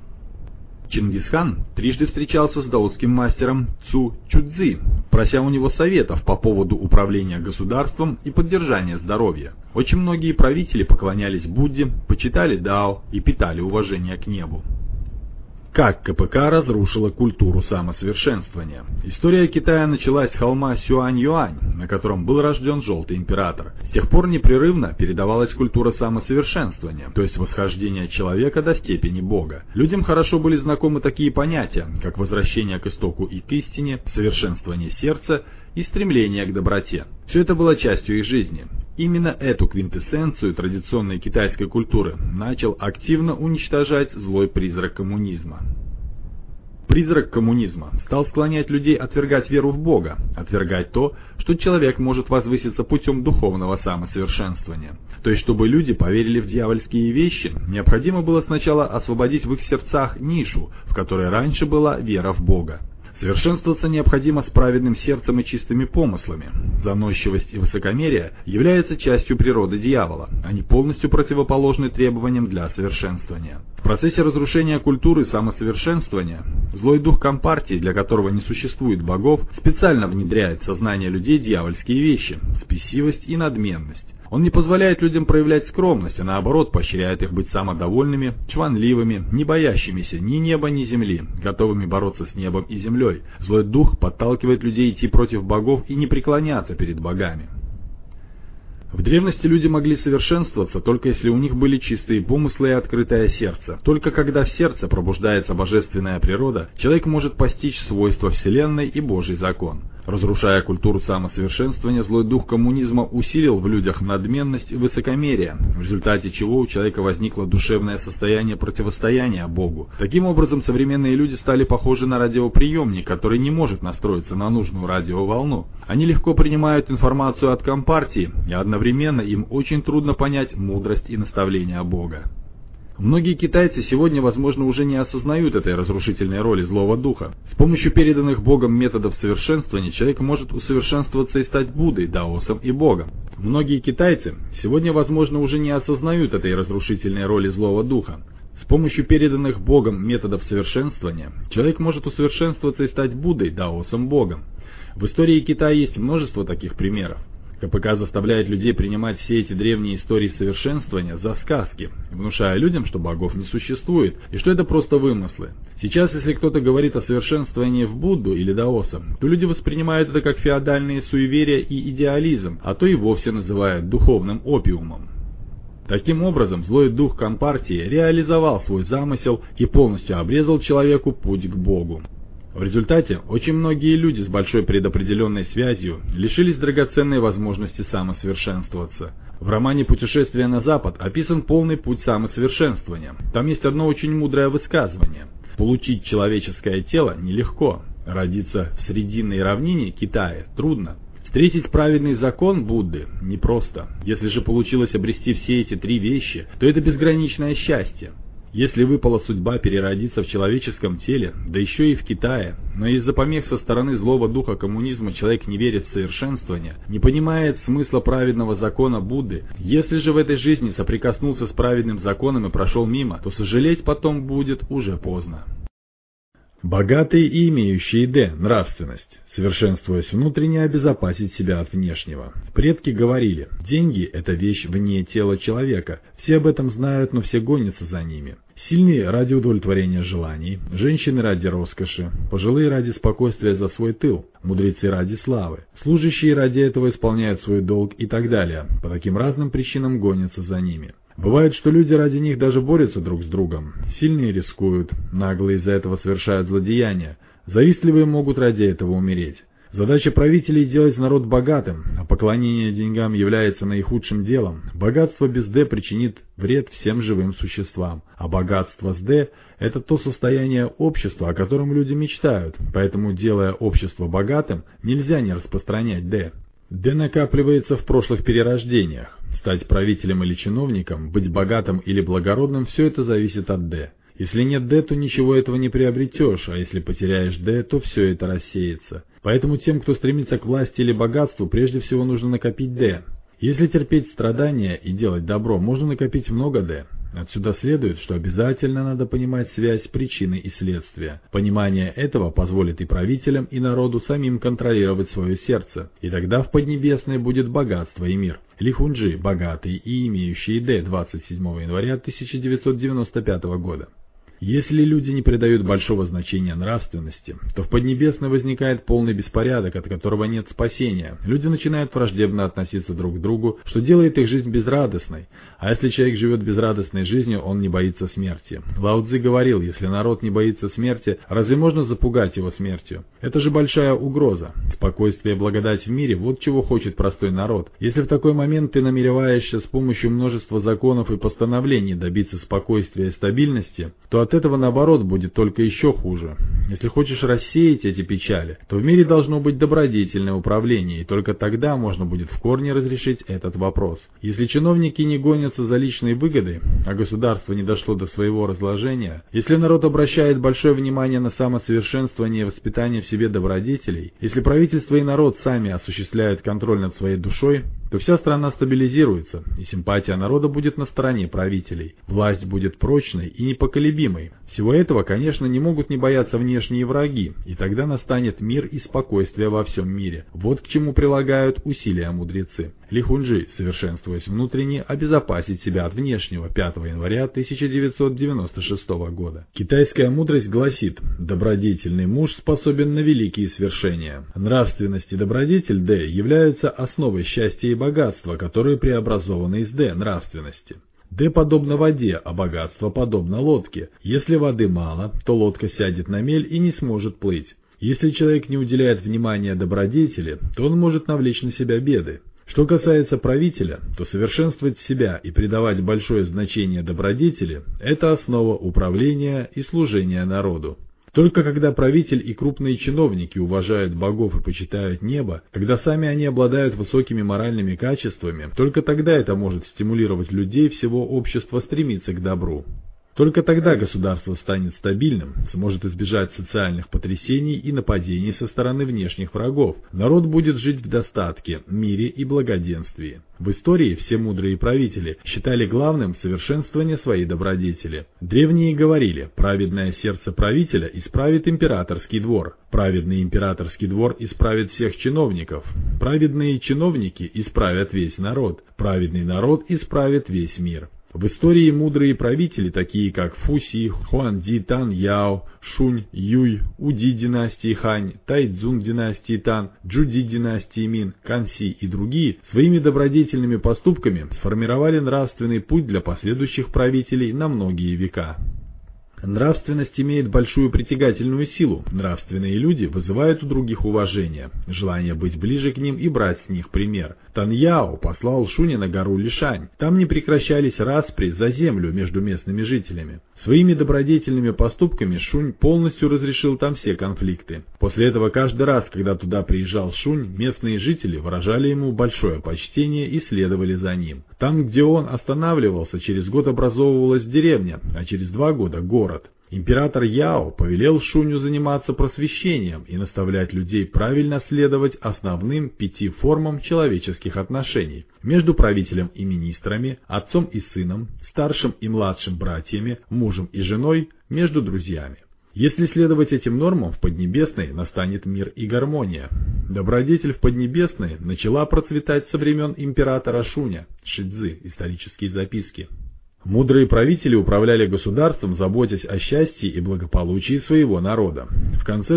Чингисхан трижды встречался с даосским мастером Цу Чудзи, прося у него советов по поводу управления государством и поддержания здоровья. Очень многие правители поклонялись Будде, почитали дао и питали уважение к небу. Как КПК разрушила культуру самосовершенствования? История Китая началась с холма Сюань-Юань, на котором был рожден Желтый Император. С тех пор непрерывно передавалась культура самосовершенствования, то есть восхождение человека до степени Бога. Людям хорошо были знакомы такие понятия, как возвращение к истоку и к истине, совершенствование сердца и стремление к доброте. Все это было частью их жизни. Именно эту квинтэссенцию традиционной китайской культуры начал активно уничтожать злой призрак коммунизма. Призрак коммунизма стал склонять людей отвергать веру в Бога, отвергать то, что человек может возвыситься путем духовного самосовершенствования. То есть, чтобы люди поверили в дьявольские вещи, необходимо было сначала освободить в их сердцах нишу, в которой раньше была вера в Бога. Совершенствоваться необходимо с праведным сердцем и чистыми помыслами. Заносчивость и высокомерие являются частью природы дьявола, они полностью противоположны требованиям для совершенствования. В процессе разрушения культуры самосовершенствования злой дух Компартии, для которого не существует богов, специально внедряет в сознание людей дьявольские вещи, спесивость и надменность. Он не позволяет людям проявлять скромность, а наоборот поощряет их быть самодовольными, чванливыми, не боящимися ни неба, ни земли, готовыми бороться с небом и землей. Злой дух подталкивает людей идти против богов и не преклоняться перед богами. В древности люди могли совершенствоваться только если у них были чистые помыслы и открытое сердце. Только когда в сердце пробуждается божественная природа, человек может постичь свойства Вселенной и Божий закон. Разрушая культуру самосовершенствования, злой дух коммунизма усилил в людях надменность и высокомерие, в результате чего у человека возникло душевное состояние противостояния Богу. Таким образом, современные люди стали похожи на радиоприемник, который не может настроиться на нужную радиоволну. Они легко принимают информацию от Компартии, и одновременно им очень трудно понять мудрость и наставления Бога. Многие китайцы сегодня, возможно, уже не осознают этой разрушительной роли злого духа. С помощью переданных Богом методов совершенствования человек может усовершенствоваться и стать Буддой, даосом и Богом. Многие китайцы сегодня, возможно, уже не осознают этой разрушительной роли злого духа. С помощью переданных Богом методов совершенствования человек может усовершенствоваться и стать Буддой, даосом, Богом. В истории Китая есть множество таких примеров. КПК заставляет людей принимать все эти древние истории совершенствования за сказки, внушая людям, что богов не существует и что это просто вымыслы. Сейчас, если кто-то говорит о совершенствовании в Будду или даоса, то люди воспринимают это как феодальные суеверия и идеализм, а то и вовсе называют духовным опиумом. Таким образом, злой дух Компартии реализовал свой замысел и полностью обрезал человеку путь к Богу. В результате очень многие люди с большой предопределенной связью лишились драгоценной возможности самосовершенствоваться. В романе «Путешествие на Запад» описан полный путь самосовершенствования. Там есть одно очень мудрое высказывание. Получить человеческое тело нелегко. Родиться в срединной равнине Китая трудно. Встретить праведный закон Будды непросто. Если же получилось обрести все эти три вещи, то это безграничное счастье. Если выпала судьба переродиться в человеческом теле, да еще и в Китае, но из-за помех со стороны злого духа коммунизма человек не верит в совершенствование, не понимает смысла праведного закона Будды, если же в этой жизни соприкоснулся с праведным законом и прошел мимо, то сожалеть потом будет уже поздно. Богатые и имеющие «Д» – нравственность, совершенствуясь внутренне, обезопасить себя от внешнего. Предки говорили, деньги – это вещь вне тела человека, все об этом знают, но все гонятся за ними. Сильные ради удовлетворения желаний, женщины ради роскоши, пожилые ради спокойствия за свой тыл, мудрецы ради славы, служащие ради этого исполняют свой долг и так далее, по таким разным причинам гонятся за ними. Бывает, что люди ради них даже борются друг с другом. Сильные рискуют, наглые из-за этого совершают злодеяния, завистливые могут ради этого умереть. Задача правителей – делать народ богатым, а поклонение деньгам является наихудшим делом. Богатство без «Д» причинит вред всем живым существам, а богатство с «Д» – это то состояние общества, о котором люди мечтают, поэтому, делая общество богатым, нельзя не распространять «Д». «Д» накапливается в прошлых перерождениях. Стать правителем или чиновником, быть богатым или благородным – все это зависит от «Д». Если нет «Д», то ничего этого не приобретешь, а если потеряешь «Д», то все это рассеется. Поэтому тем, кто стремится к власти или богатству, прежде всего нужно накопить «Д». Если терпеть страдания и делать добро, можно накопить много «Д». Отсюда следует, что обязательно надо понимать связь причины и следствия. Понимание этого позволит и правителям, и народу самим контролировать свое сердце, и тогда в Поднебесной будет богатство и мир. Ли Хунджи, богатый и имеющий «Д», 27 января 1995 года. Если люди не придают большого значения нравственности, то в Поднебесной возникает полный беспорядок, от которого нет спасения. Люди начинают враждебно относиться друг к другу, что делает их жизнь безрадостной. А если человек живет безрадостной жизнью, он не боится смерти. Лао Цзы говорил, если народ не боится смерти, разве можно запугать его смертью? Это же большая угроза. Спокойствие и благодать в мире – вот чего хочет простой народ. Если в такой момент ты намереваешься с помощью множества законов и постановлений добиться спокойствия и стабильности, то от этого, наоборот, будет только еще хуже. Если хочешь рассеять эти печали, то в мире должно быть добродетельное управление, и только тогда можно будет в корне разрешить этот вопрос. Если чиновники не гонятся за личной выгодой, а государство не дошло до своего разложения, если народ обращает большое внимание на самосовершенствование и воспитание в себе добродетелей, если правительство и народ сами осуществляют контроль над своей душой, то вся страна стабилизируется, и симпатия народа будет на стороне правителей. Власть будет прочной и непоколебимой. Всего этого, конечно, не могут не бояться внешние враги, и тогда настанет мир и спокойствие во всем мире. Вот к чему прилагают усилия мудрецы. Ли Хунджи, совершенствуясь внутренне, обезопасить себя от внешнего, 5 января 1996 года. Китайская мудрость гласит: добродетельный муж способен на великие свершения. Нравственность и добродетель Д являются основой счастья и богатства, которые преобразованы из Д нравственности. Д подобно воде, а богатство подобно лодке. Если воды мало, то лодка сядет на мель и не сможет плыть. Если человек не уделяет внимания добродетели, то он может навлечь на себя беды. Что касается правителя, то совершенствовать себя и придавать большое значение добродетели – это основа управления и служения народу. Только когда правитель и крупные чиновники уважают богов и почитают небо, когда сами они обладают высокими моральными качествами, только тогда это может стимулировать людей всего общества стремиться к добру. Только тогда государство станет стабильным, сможет избежать социальных потрясений и нападений со стороны внешних врагов. Народ будет жить в достатке, мире и благоденствии. В истории все мудрые правители считали главным совершенствование своей добродетели. Древние говорили: праведное сердце правителя исправит императорский двор, праведный императорский двор исправит всех чиновников, праведные чиновники исправят весь народ, праведный народ исправит весь мир. В истории мудрые правители, такие как Фуси, Хуанди, Тан Яо, Шунь, Юй, Уди династии Хань, Тайцзун династии Тан, Джуди династии Мин, Канси и другие, своими добродетельными поступками сформировали нравственный путь для последующих правителей на многие века. Нравственность имеет большую притягательную силу. Нравственные люди вызывают у других уважение, желание быть ближе к ним и брать с них пример. Тан Яо послал Шуня на гору Лишань. Там не прекращались распри за землю между местными жителями. Своими добродетельными поступками Шунь полностью разрешил там все конфликты. После этого каждый раз, когда туда приезжал Шунь, местные жители выражали ему большое почтение и следовали за ним. Там, где он останавливался, через год образовывалась деревня, а через 2 года город. Император Яо повелел Шуню заниматься просвещением и наставлять людей правильно следовать основным 5 формам человеческих отношений между правителем и министрами, отцом и сыном, старшим и младшим братьями, мужем и женой, между друзьями. Если следовать этим нормам, в Поднебесной настанет мир и гармония. Добродетель в Поднебесной начала процветать со времен императора Шуня. Шидзы. Исторические записки. Мудрые правители управляли государством, заботясь о счастье и благополучии своего народа. В конце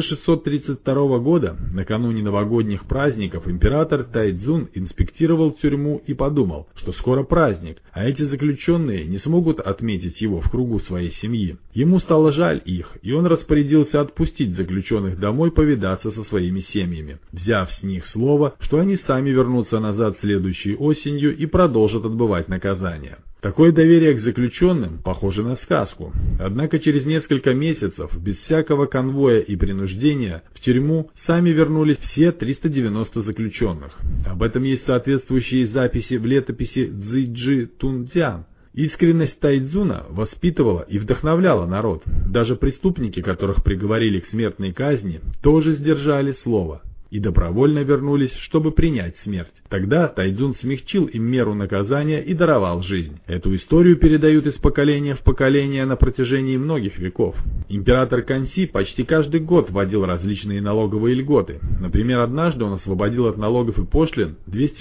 632 года, накануне новогодних праздников, император Тайцзун инспектировал тюрьму и подумал, что скоро праздник, а эти заключенные не смогут отметить его в кругу своей семьи. Ему стало жаль их, и он распорядился отпустить заключенных домой повидаться со своими семьями, взяв с них слово, что они сами вернутся назад следующей осенью и продолжат отбывать наказание. Такое доверие к заключенным похоже на сказку. Однако через несколько месяцев, без всякого конвоя и принуждения, в тюрьму сами вернулись все 390 заключенных. Об этом есть соответствующие записи в летописи Цзиджи Тунцзян. Искренность Тайцзуна воспитывала и вдохновляла народ. Даже преступники, которых приговорили к смертной казни, тоже сдержали слово и добровольно вернулись, чтобы принять смерть. Тогда Тайцзун смягчил им меру наказания и даровал жизнь. Эту историю передают из поколения в поколение на протяжении многих веков. Император Канси почти каждый год вводил различные налоговые льготы. Например, однажды он освободил от налогов и пошлин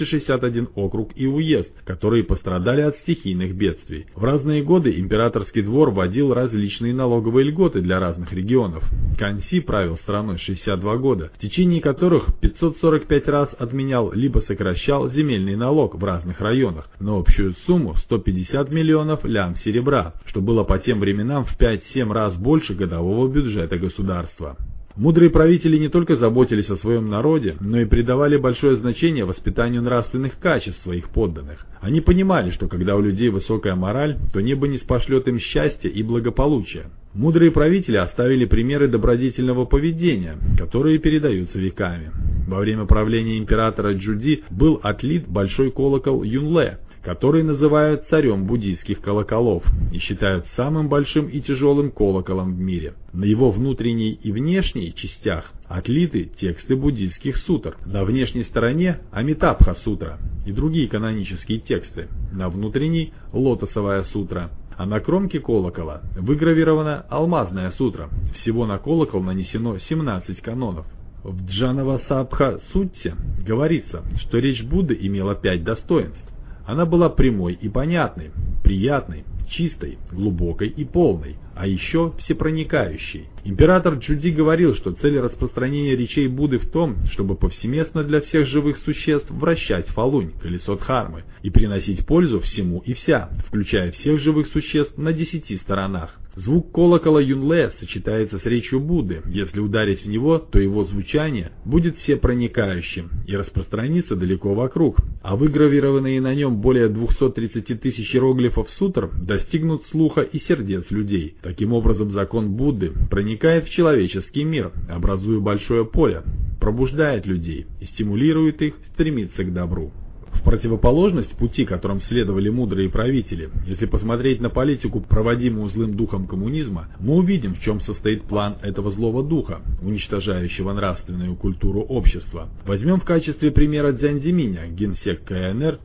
261 округ и уезд, которые пострадали от стихийных бедствий. В разные годы императорский двор вводил различные налоговые льготы для разных регионов. Канси правил страной 62 года, в течение которых 545 раз отменял либо сокращал земельный налог в разных районах на общую сумму 150 миллионов лян серебра, что было по тем временам в 5-7 раз больше годового бюджета государства. Мудрые правители не только заботились о своем народе, но и придавали большое значение воспитанию нравственных качеств своих подданных. Они понимали, что когда у людей высокая мораль, то небо ниспошлет им счастье и благополучие. Мудрые правители оставили примеры добродетельного поведения, которые передаются веками. Во время правления императора Джуди был отлит большой колокол Юнле, который называют царем буддийских колоколов и считают самым большим и тяжелым колоколом в мире. На его внутренней и внешней частях отлиты тексты буддийских сутр. На внешней стороне Амитабха-сутра и другие канонические тексты. На внутренней Лотосовая сутра. А на кромке колокола выгравирована Алмазная сутра. Всего на колокол нанесено 17 канонов. В Джанавасабха-сутте говорится, что речь Будды имела 5 достоинств. Она была прямой и понятной, приятной, чистой, глубокой и полной, а еще всепроникающей. Император Джуди говорил, что цель распространения речей Будды в том, чтобы повсеместно для всех живых существ вращать фалунь, колесо Дхармы, и приносить пользу всему и вся, включая всех живых существ на 10 сторонах. Звук колокола Юнле сочетается с речью Будды. Если ударить в него, то его звучание будет всепроникающим и распространится далеко вокруг, а выгравированные на нем более 230 тысяч иероглифов сутр достигнут слуха и сердец людей. Таким образом, закон Будды проникает в человеческий мир, образуя большое поле, пробуждает людей и стимулирует их стремиться к добру. В В противоположность пути, которым следовали мудрые правители, если посмотреть на политику, проводимую злым духом коммунизма, мы увидим, в чем состоит план этого злого духа, уничтожающего нравственную культуру общества. Возьмем в качестве примера Дзян Зиминя, генсек КНР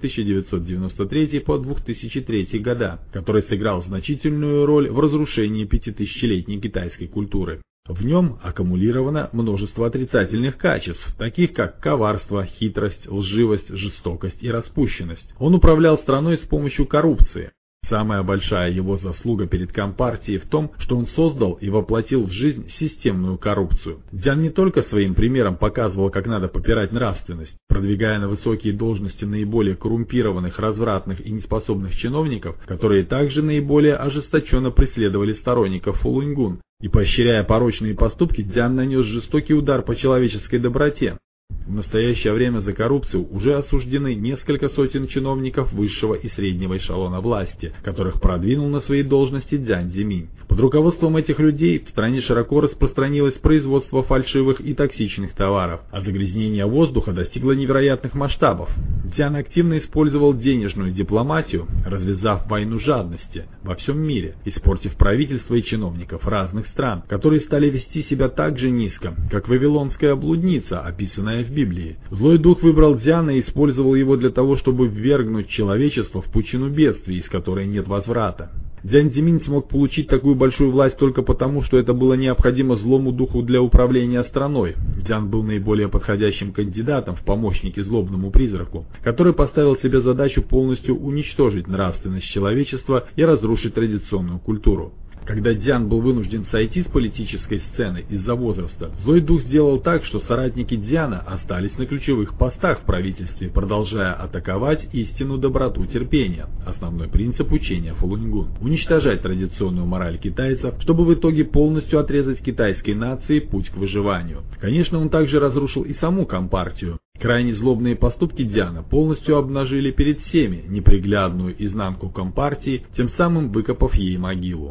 1993 по 2003 года, который сыграл значительную роль в разрушении пятитысячелетней китайской культуры. В нем аккумулировано множество отрицательных качеств, таких как коварство, хитрость, лживость, жестокость и распущенность. Он управлял страной с помощью коррупции. Самая большая его заслуга перед Компартией в том, что он создал и воплотил в жизнь системную коррупцию. Дзян не только своим примером показывал, как надо попирать нравственность, продвигая на высокие должности наиболее коррумпированных, развратных и неспособных чиновников, которые также наиболее ожесточенно преследовали сторонников Фолуньгун, и поощряя порочные поступки, Дзян нанес жестокий удар по человеческой доброте. В настоящее время за коррупцию уже осуждены несколько сотен чиновников высшего и среднего эшелона власти, которых продвинул на свои должности Дзян Зиминь. Под руководством этих людей в стране широко распространилось производство фальшивых и токсичных товаров, а загрязнение воздуха достигло невероятных масштабов. Дзян активно использовал денежную дипломатию, развязав войну жадности во всем мире, испортив правительство и чиновников разных стран, которые стали вести себя так же низко, как вавилонская блудница, описанная в Библии. Злой дух выбрал Дзяна и использовал его для того, чтобы ввергнуть человечество в пучину бедствий, из которой нет возврата. Дзян Зиминь смог получить такую большую власть только потому, что это было необходимо злому духу для управления страной. Дзян был наиболее подходящим кандидатом в помощники злобному призраку, который поставил себе задачу полностью уничтожить нравственность человечества и разрушить традиционную культуру. Когда Дзян был вынужден сойти с политической сцены из-за возраста, злой дух сделал так, что соратники Дзяна остались на ключевых постах в правительстве, продолжая атаковать истину, доброту, терпение, основной принцип учения Фолуньгун, уничтожать традиционную мораль китайцев, чтобы в итоге полностью отрезать китайской нации путь к выживанию. Конечно, он также разрушил и саму Компартию. Крайне злобные поступки Дзяна полностью обнажили перед всеми неприглядную изнанку Компартии, тем самым выкопав ей могилу.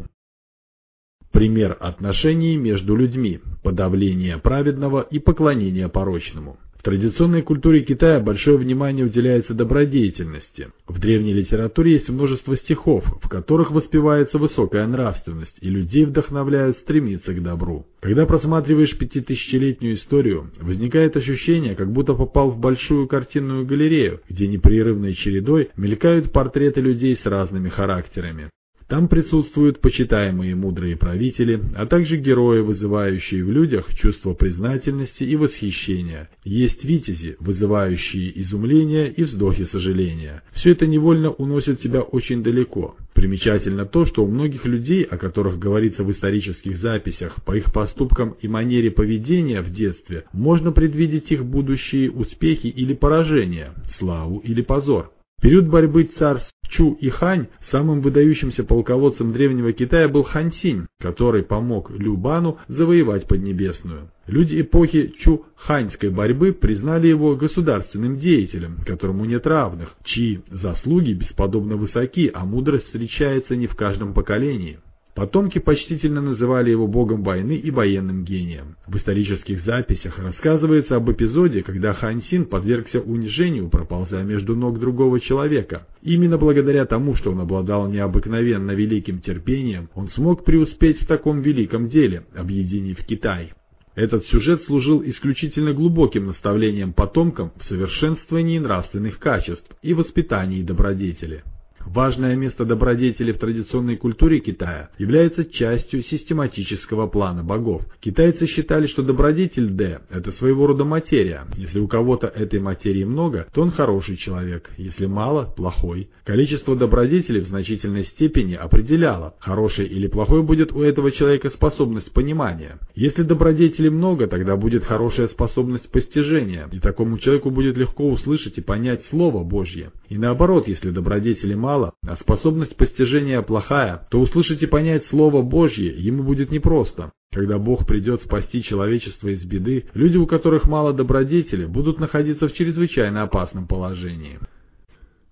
Пример отношений между людьми, подавление праведного и поклонение порочному. В традиционной культуре Китая большое внимание уделяется добродетельности. В древней литературе есть множество стихов, в которых воспевается высокая нравственность, и людей вдохновляют стремиться к добру. Когда просматриваешь пятитысячелетнюю историю, возникает ощущение, как будто попал в большую картинную галерею, где непрерывной чередой мелькают портреты людей с разными характерами. Там присутствуют почитаемые мудрые правители, а также герои, вызывающие в людях чувство признательности и восхищения. Есть витязи, вызывающие изумление и вздохи сожаления. Все это невольно уносит тебя очень далеко. Примечательно то, что у многих людей, о которых говорится в исторических записях, по их поступкам и манере поведения в детстве, можно предвидеть их будущие успехи или поражения, славу или позор. В период борьбы царств Чу и Хань самым выдающимся полководцем древнего Китая был Хан Синь, который помог Лю Бану завоевать Поднебесную. Люди эпохи Чу-ханьской борьбы признали его государственным деятелем, которому нет равных, чьи заслуги бесподобно высоки, а мудрость встречается не в каждом поколении. Потомки почтительно называли его богом войны и военным гением. В исторических записях рассказывается об эпизоде, когда Хан Син подвергся унижению, проползая между ног другого человека. Именно благодаря тому, что он обладал необыкновенно великим терпением, он смог преуспеть в таком великом деле, объединив Китай. Этот сюжет служил исключительно глубоким наставлением потомкам в совершенствовании нравственных качеств и воспитании добродетели. Важное место добродетели в традиционной культуре Китая является частью систематического плана богов. Китайцы считали, что добродетель Дэ – это своего рода материя. Если у кого-то этой материи много, то он хороший человек, если мало – плохой. Количество добродетелей в значительной степени определяло, хороший или плохой будет у этого человека способность понимания. Если добродетелей много, тогда будет хорошая способность постижения, и такому человеку будет легко услышать и понять Слово Божье. И наоборот, если добродетелей мало, а способность постижения плохая, то услышать и понять Слово Божье ему будет непросто. Когда Бог придет спасти человечество из беды, люди, у которых мало добродетели, будут находиться в чрезвычайно опасном положении.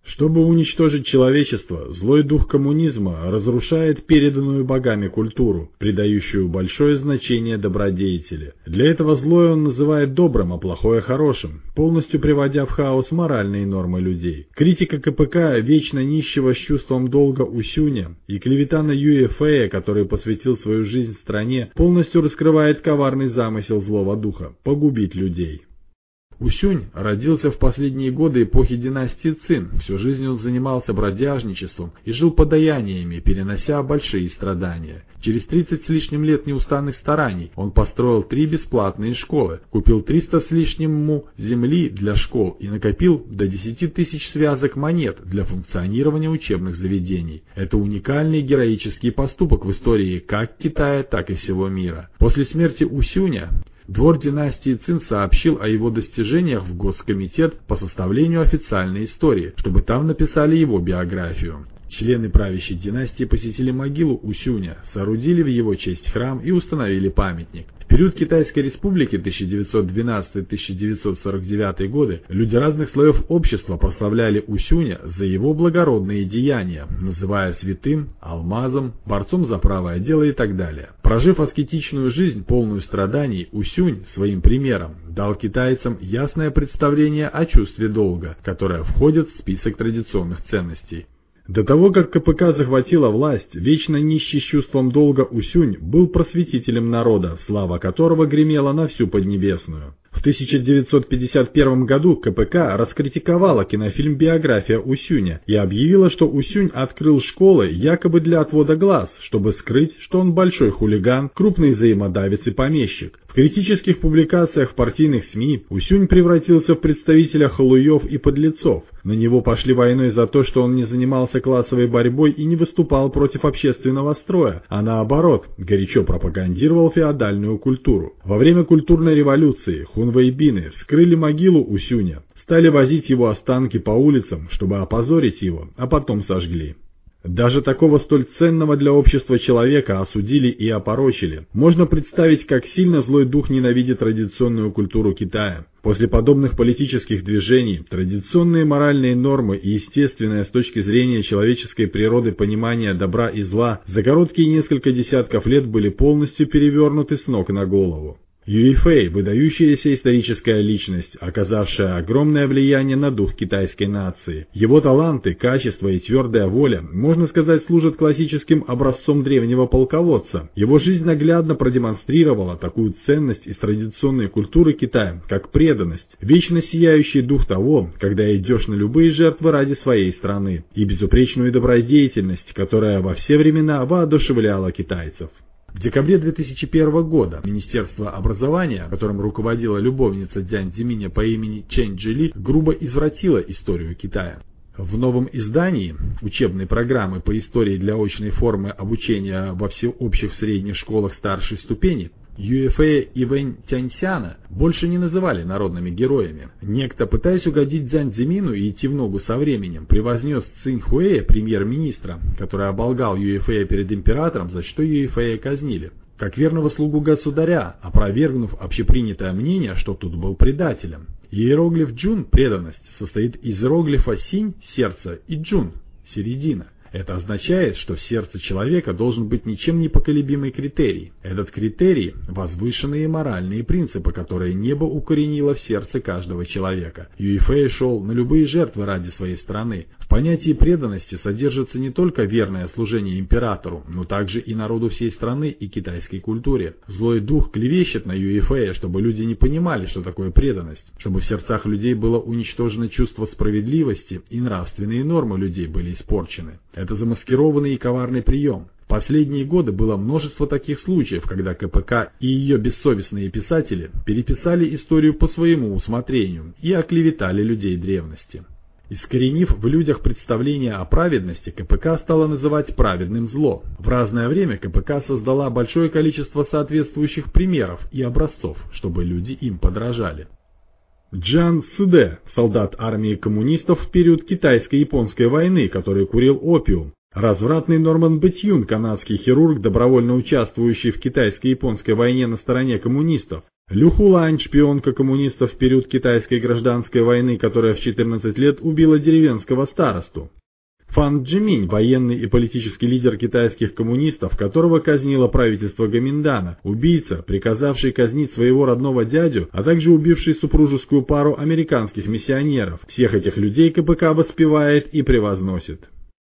Чтобы уничтожить человечество, злой дух коммунизма разрушает переданную богами культуру, придающую большое значение добродетели. Для этого злое он называет добрым, а плохое хорошим, полностью приводя в хаос моральные нормы людей. Критика КПК вечно нищего с чувством долга Усюня и клевета на Юэ Фэя, который посвятил свою жизнь стране, полностью раскрывает коварный замысел злого духа – погубить людей. Усюнь родился в последние годы эпохи династии Цин. Всю жизнь он занимался бродяжничеством и жил подаяниями, перенося большие страдания. Через 30 с лишним лет неустанных стараний он построил 3 бесплатные школы, купил 300 с лишним му земли для школ и накопил до 10 тысяч связок монет для функционирования учебных заведений. Это уникальный героический поступок в истории как Китая, так и всего мира. После смерти Усюня двор династии Цин сообщил о его достижениях в Госкомитет по составлению официальной истории, чтобы там написали его биографию. Члены правящей династии посетили могилу Усюня, соорудили в его честь храм и установили памятник. В период Китайской республики 1912-1949 годы люди разных слоев общества прославляли Усюня за его благородные деяния, называя святым, алмазом, борцом за правое дело и так далее. Прожив аскетичную жизнь, полную страданий, Усюнь своим примером дал китайцам ясное представление о чувстве долга, которое входит в список традиционных ценностей. До того, как КПК захватила власть, вечно нищий с чувством долга Усюнь был просветителем народа, слава которого гремела на всю Поднебесную. В 1951 году КПК раскритиковала кинофильм «Биография Усюня» и объявила, что Усюнь открыл школы якобы для отвода глаз, чтобы скрыть, что он большой хулиган, крупный взаимодавец и помещик. В критических публикациях в партийных СМИ Усюнь превратился в представителя халуев и подлецов. На него пошли войной за то, что он не занимался классовой борьбой и не выступал против общественного строя, а наоборот, горячо пропагандировал феодальную культуру. Во время культурной революции хунвейбины вскрыли могилу Усюня, стали возить его останки по улицам, чтобы опозорить его, а потом сожгли. Даже такого столь ценного для общества человека осудили и опорочили. Можно представить, как сильно злой дух ненавидит традиционную культуру Китая. После подобных политических движений традиционные моральные нормы и естественное с точки зрения человеческой природы понимание добра и зла за короткие несколько десятков лет были полностью перевернуты с ног на голову. Юэ Фэй – выдающаяся историческая личность, оказавшая огромное влияние на дух китайской нации. Его таланты, качества и твердая воля, можно сказать, служат классическим образцом древнего полководца. Его жизнь наглядно продемонстрировала такую ценность из традиционной культуры Китая, как преданность, вечно сияющий дух того, когда идешь на любые жертвы ради своей страны, и безупречную добродетельность, которая во все времена воодушевляла китайцев. В декабре 2001 года Министерство образования, которым руководила любовница Дзянь Зиминя по имени Чэнь Джили, грубо извратило историю Китая. В новом издании учебной программы по истории для очной формы обучения во всеобщих средних школах старшей ступени Юэ Фэя и Вэнь Тяньсяна больше не называли народными героями. Некто, пытаясь угодить Цзянь Цзимину и идти в ногу со временем, превознес Цинь Хуэя, премьер-министра, который оболгал Юэ Фэя перед императором, за что Юэ Фэя казнили, как верного слугу государя, опровергнув общепринятое мнение, что тут был предателем. Иероглиф Джун, преданность, состоит из иероглифа Синь, сердце, и Джун, середина. Это означает, что в сердце человека должен быть ничем не поколебимый критерий. Этот критерий – возвышенные моральные принципы, которые небо укоренило в сердце каждого человека. Юэ Фэй шел на любые жертвы ради своей страны. В понятии преданности содержится не только верное служение императору, но также и народу всей страны и китайской культуре. Злой дух клевещет на Юэ Фэя, чтобы люди не понимали, что такое преданность, чтобы в сердцах людей было уничтожено чувство справедливости и нравственные нормы людей были испорчены. Это замаскированный и коварный прием. В последние годы было множество таких случаев, когда КПК и ее бессовестные писатели переписали историю по своему усмотрению и оклеветали людей древности. Искоренив в людях представление о праведности, КПК стала называть праведным зло. В разное время КПК создала большое количество соответствующих примеров и образцов, чтобы люди им подражали. Джан Цзэ, солдат армии коммунистов в период Китайско-японской войны, который курил опиум. Развратный Норман Бэтьюн, канадский хирург, добровольно участвующий в Китайско-японской войне на стороне коммунистов. Лю Хулань, шпионка коммунистов в период китайской гражданской войны, которая в 14 лет убила деревенского старосту. Фан Чжиминь, военный и политический лидер китайских коммунистов, которого казнило правительство Гоминдана, убийца, приказавший казнить своего родного дядю, а также убивший супружескую пару американских миссионеров. Всех этих людей КПК воспевает и превозносит.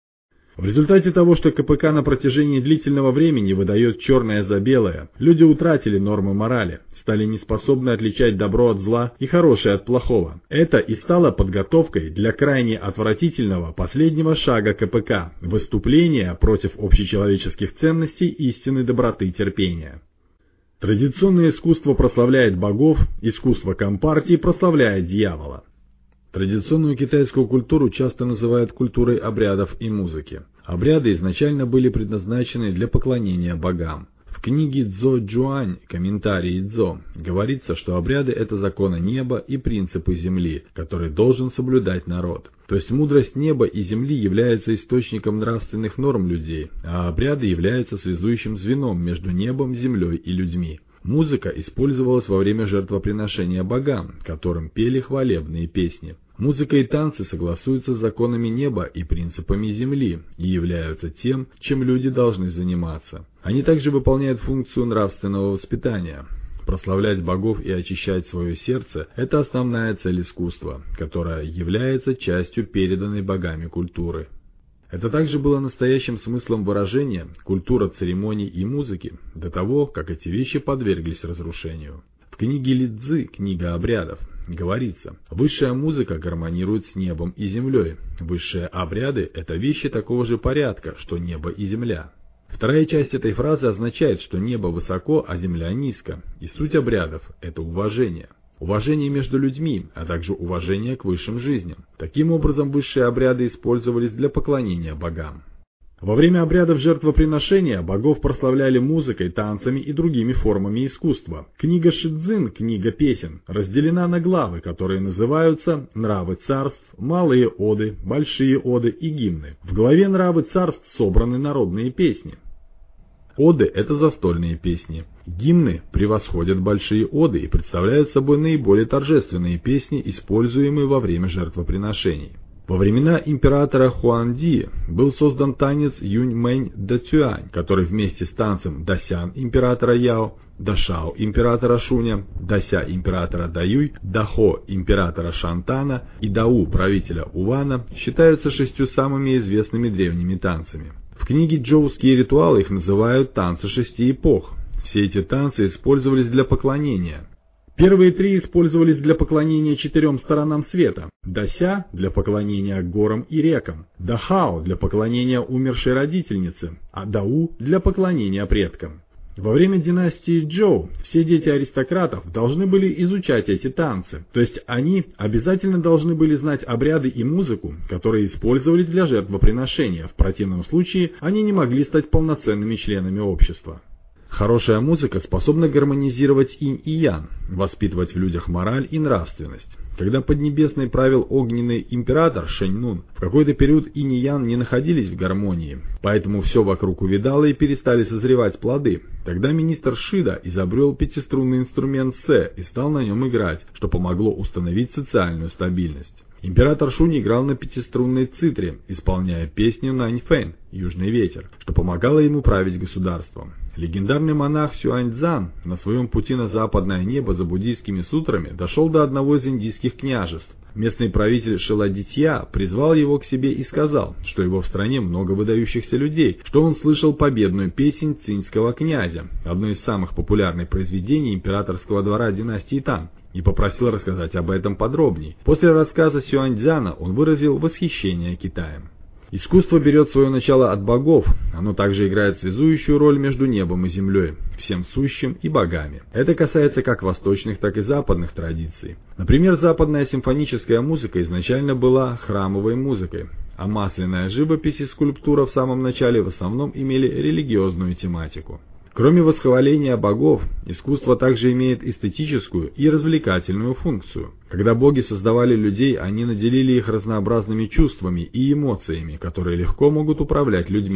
В результате того, что КПК на протяжении длительного времени выдает черное за белое, люди утратили нормы морали, стали неспособны отличать добро от зла и хорошее от плохого. Это и стало подготовкой для крайне отвратительного последнего шага КПК – выступления против общечеловеческих ценностей истины, доброты, терпения. Традиционное искусство прославляет богов, искусство компартии прославляет дьявола. Традиционную китайскую культуру часто называют культурой обрядов и музыки. Обряды изначально были предназначены для поклонения богам. В книге Цзо Джуань «Комментарии Цзо» говорится, что обряды – это законы неба и принципы земли, которые должен соблюдать народ. То есть мудрость неба и земли является источником нравственных норм людей, а обряды являются связующим звеном между небом, землей и людьми. Музыка использовалась во время жертвоприношения богам, которым пели хвалебные песни. Музыка и танцы согласуются с законами неба и принципами земли и являются тем, чем люди должны заниматься. Они также выполняют функцию нравственного воспитания. Прославлять богов и очищать свое сердце – это основная цель искусства, которая является частью переданной богами культуры. Это также было настоящим смыслом выражения культура церемоний и музыки до того, как эти вещи подверглись разрушению. В книге Ли Цзы «Книга обрядов» говорится: высшая музыка гармонирует с небом и землей. Высшие обряды – это вещи такого же порядка, что небо и земля. Вторая часть этой фразы означает, что небо высоко, а земля низко, и суть обрядов – это уважение. Уважение между людьми, а также уважение к высшим жизням. Таким образом, высшие обряды использовались для поклонения богам. Во время обрядов жертвоприношения богов прославляли музыкой, танцами и другими формами искусства. Книга Шидзин, книга песен, разделена на главы, которые называются «Нравы царств», «Малые оды», «Большие оды» и гимны. В главе «Нравы царств» собраны народные песни. Оды – это застольные песни. Гимны превосходят большие оды и представляют собой наиболее торжественные песни, используемые во время жертвоприношений. Во времена императора Хуанди был создан танец Юньмэнь Дацюань, который вместе с танцем Дасян императора Яо, Дашао императора Шуня, Дася императора Даюй, Дахо императора Шантана и Дау правителя Увана считаются 6 самыми известными древними танцами. В книге «Джоуские ритуалы» их называют «танцы 6 эпох». Все эти танцы использовались для поклонения. Первые 3 использовались для поклонения 4 сторонам света. Дася – для поклонения горам и рекам. Дахао – для поклонения умершей родительнице. А Дау – для поклонения предкам. Во время династии Чжоу все дети аристократов должны были изучать эти танцы, то есть они обязательно должны были знать обряды и музыку, которые использовались для жертвоприношения, в противном случае они не могли стать полноценными членами общества. Хорошая музыка способна гармонизировать инь и ян, воспитывать в людях мораль и нравственность. Когда Поднебесный правил огненный император Шэньнун, в какой-то период инь и ян не находились в гармонии, поэтому все вокруг увядало и перестали созревать плоды. Тогда министр Шида изобрел 5-струнный инструмент Сэ и стал на нем играть, что помогло установить социальную стабильность. Император Шунь играл на 5-струнной цитре, исполняя песню Наньфэн «Южный ветер», что помогало ему править государством. Легендарный монах Сюаньцзан на своем пути на западное небо за буддийскими сутрами дошел до одного из индийских княжеств. Местный правитель Шиладитья призвал его к себе и сказал, что его в стране много выдающихся людей, что он слышал победную песнь цинского князя, одно из самых популярных произведений императорского двора династии Тан, и попросил рассказать об этом подробней. После рассказа Сюаньцзяна он выразил восхищение Китаем. Искусство берет свое начало от богов, оно также играет связующую роль между небом и землей, всем сущим и богами. Это касается как восточных, так и западных традиций. Например, западная симфоническая музыка изначально была храмовой музыкой, а масляная живопись и скульптура в самом начале в основном имели религиозную тематику. Кроме восхваления богов, искусство также имеет эстетическую и развлекательную функцию. Когда боги создавали людей, они наделили их разнообразными чувствами и эмоциями, которые легко могут управлять людьми.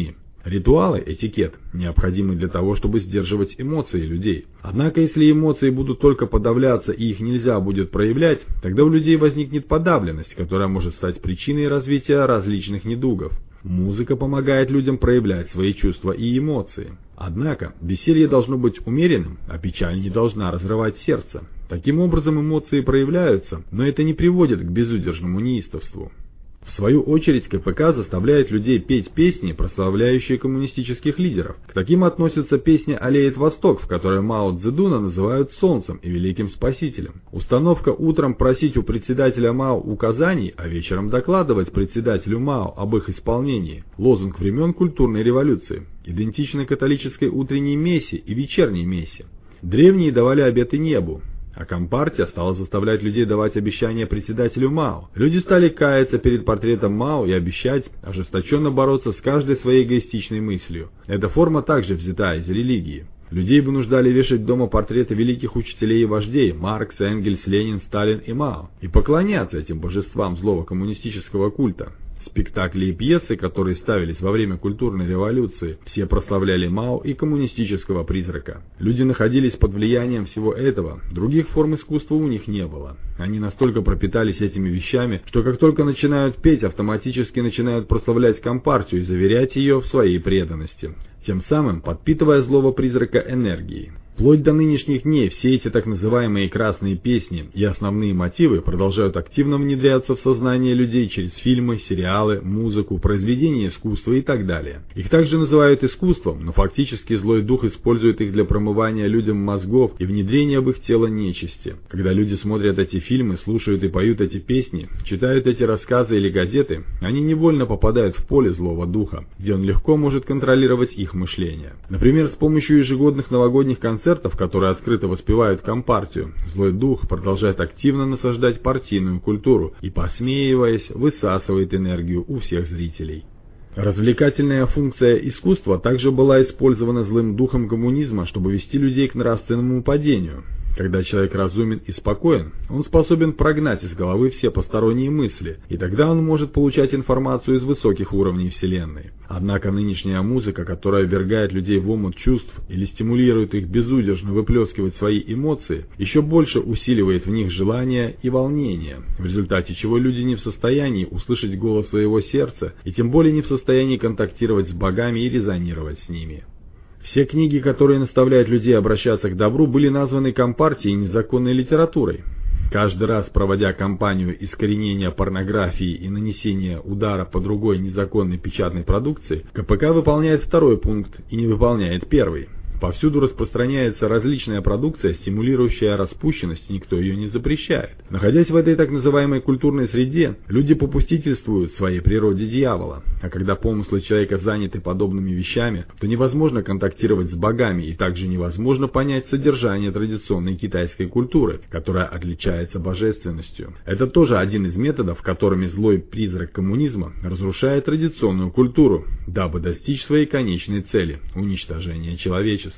Ритуалы, этикет, необходимы для того, чтобы сдерживать эмоции людей. Однако, если эмоции будут только подавляться и их нельзя будет проявлять, тогда у людей возникнет подавленность, которая может стать причиной развития различных недугов. Музыка помогает людям проявлять свои чувства и эмоции. Однако, веселье должно быть умеренным, а печаль не должна разрывать сердце. Таким образом, эмоции проявляются, но это не приводит к безудержному неистовству. В свою очередь, КПК заставляет людей петь песни, прославляющие коммунистических лидеров. К таким относятся песня «Аллеет Восток», в которой Мао Цзэдуна называют солнцем и великим спасителем. Установка утром просить у председателя Мао указаний, а вечером докладывать председателю Мао об их исполнении. Лозунг времен культурной революции. Идентично католической утренней мессе и вечерней мессе. Древние давали обеты небу. А Компартия стала заставлять людей давать обещания председателю Мао. Люди стали каяться перед портретом Мао и обещать ожесточенно бороться с каждой своей эгоистичной мыслью. Эта форма также взята из религии. Людей вынуждали вешать дома портреты великих учителей и вождей Маркс, Энгельс, Ленин, Сталин и Мао и поклоняться этим божествам злого коммунистического культа. Спектакли и пьесы, которые ставились во время культурной революции, все прославляли Мао и коммунистического призрака. Люди находились под влиянием всего этого, других форм искусства у них не было. Они настолько пропитались этими вещами, что как только начинают петь, автоматически начинают прославлять Компартию и заверять ее в своей преданности, тем самым подпитывая злого призрака энергией. Вплоть до нынешних дней все эти так называемые красные песни и основные мотивы продолжают активно внедряться в сознание людей через фильмы, сериалы, музыку, произведения искусства и так далее. Их также называют искусством, но фактически злой дух использует их для промывания людям мозгов и внедрения в их тело нечисти. Когда люди смотрят эти фильмы, слушают и поют эти песни, читают эти рассказы или газеты, они невольно попадают в поле злого духа, где он легко может контролировать их мышление. Например, с помощью ежегодных новогодних концертов, которые открыто воспевают Компартию, злой дух продолжает активно насаждать партийную культуру и, посмеиваясь, высасывает энергию у всех зрителей. Развлекательная функция искусства также была использована злым духом коммунизма, чтобы вести людей к нравственному падению. Когда человек разумен и спокоен, он способен прогнать из головы все посторонние мысли, и тогда он может получать информацию из высоких уровней Вселенной. Однако нынешняя музыка, которая ввергает людей в омут чувств или стимулирует их безудержно выплескивать свои эмоции, еще больше усиливает в них желания и волнения, в результате чего люди не в состоянии услышать голос своего сердца и тем более не в состоянии контактировать с богами и резонировать с ними. Все книги, которые наставляют людей обращаться к добру, были названы Компартией незаконной литературой. Каждый раз, проводя кампанию искоренения порнографии и нанесения удара по другой незаконной печатной продукции, КПК выполняет второй пункт и не выполняет первый. Повсюду распространяется различная продукция, стимулирующая распущенность, и никто ее не запрещает. Находясь в этой так называемой культурной среде, люди попустительствуют своей природе дьявола. А когда помыслы человека заняты подобными вещами, то невозможно контактировать с богами, и также невозможно понять содержание традиционной китайской культуры, которая отличается божественностью. Это тоже один из методов, которыми злой призрак коммунизма разрушает традиционную культуру, дабы достичь своей конечной цели – уничтожения человечества.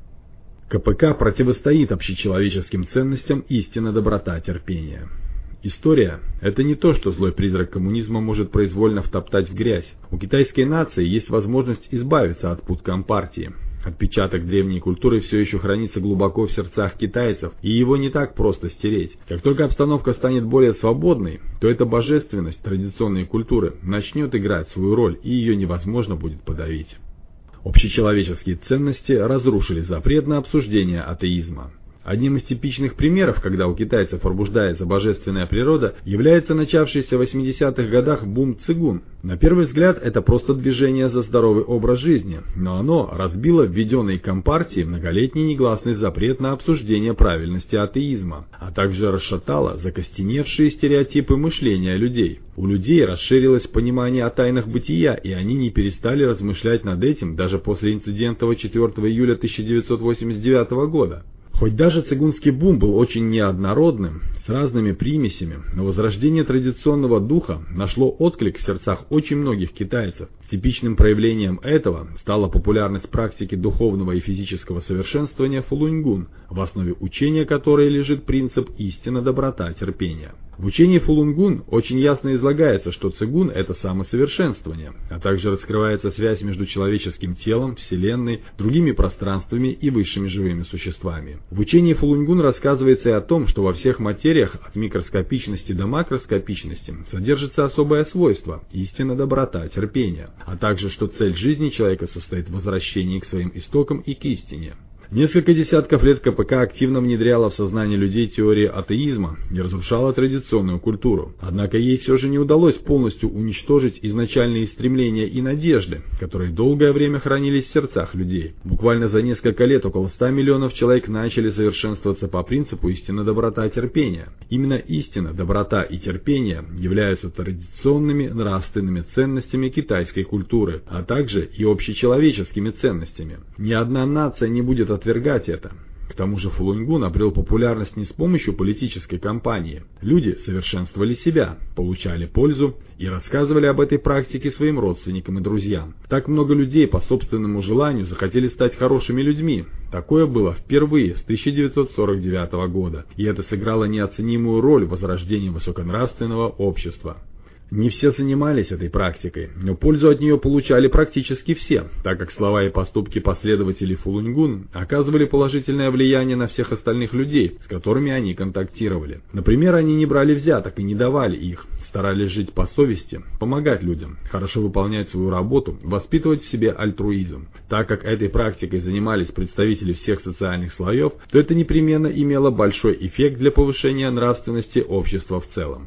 КПК противостоит общечеловеческим ценностям истина, доброта, терпение. История – это не то, что злой призрак коммунизма может произвольно втоптать в грязь. У китайской нации есть возможность избавиться от пут Компартии. Отпечаток древней культуры все еще хранится глубоко в сердцах китайцев, и его не так просто стереть. Как только обстановка станет более свободной, то эта божественность традиционной культуры начнет играть свою роль, и ее невозможно будет подавить. Общечеловеческие ценности разрушили запрет на обсуждение атеизма. Одним из типичных примеров, когда у китайцев пробуждается божественная природа, является начавшийся в 80-х годах бум цигун. На первый взгляд это просто движение за здоровый образ жизни, но оно разбило введенный Компартией многолетний негласный запрет на обсуждение правильности атеизма, а также расшатало закостеневшие стереотипы мышления людей. У людей расширилось понимание о тайнах бытия, и они не перестали размышлять над этим даже после инцидента 4 июля 1989 года. Хоть даже цигунский бум был очень неоднородным, с разными примесями, но возрождение традиционного духа нашло отклик в сердцах очень многих китайцев. Типичным проявлением этого стала популярность практики духовного и физического совершенствования фулуньгун, в основе учения которой лежит принцип истина, доброта, терпения. В учении Фулунгун очень ясно излагается, что цигун – это самосовершенствование, а также раскрывается связь между человеческим телом, Вселенной, другими пространствами и высшими живыми существами. В учении Фулунгун рассказывается и о том, что во всех материях от микроскопичности до макроскопичности содержится особое свойство – истина, доброта, терпение, а также что цель жизни человека состоит в возвращении к своим истокам и к истине. Несколько десятков лет КПК активно внедряла в сознание людей теории атеизма и разрушала традиционную культуру. Однако ей все же не удалось полностью уничтожить изначальные стремления и надежды, которые долгое время хранились в сердцах людей. Буквально за несколько лет около 100 миллионов человек начали совершенствоваться по принципу истина, доброта, терпения. Именно истина, доброта и терпение являются традиционными нравственными ценностями китайской культуры, а также и общечеловеческими ценностями. Ни одна нация не будет отвергать это. К тому же Фулунгун обрел популярность не с помощью политической кампании. Люди совершенствовали себя, получали пользу и рассказывали об этой практике своим родственникам и друзьям. Так много людей по собственному желанию захотели стать хорошими людьми. Такое было впервые с 1949 года, и это сыграло неоценимую роль в возрождении высоконравственного общества. Не все занимались этой практикой, но пользу от нее получали практически все, так как слова и поступки последователей Фулунгун оказывали положительное влияние на всех остальных людей, с которыми они контактировали. Например, они не брали взяток и не давали их, старались жить по совести, помогать людям, хорошо выполнять свою работу, воспитывать в себе альтруизм. Так как этой практикой занимались представители всех социальных слоев, то это непременно имело большой эффект для повышения нравственности общества в целом.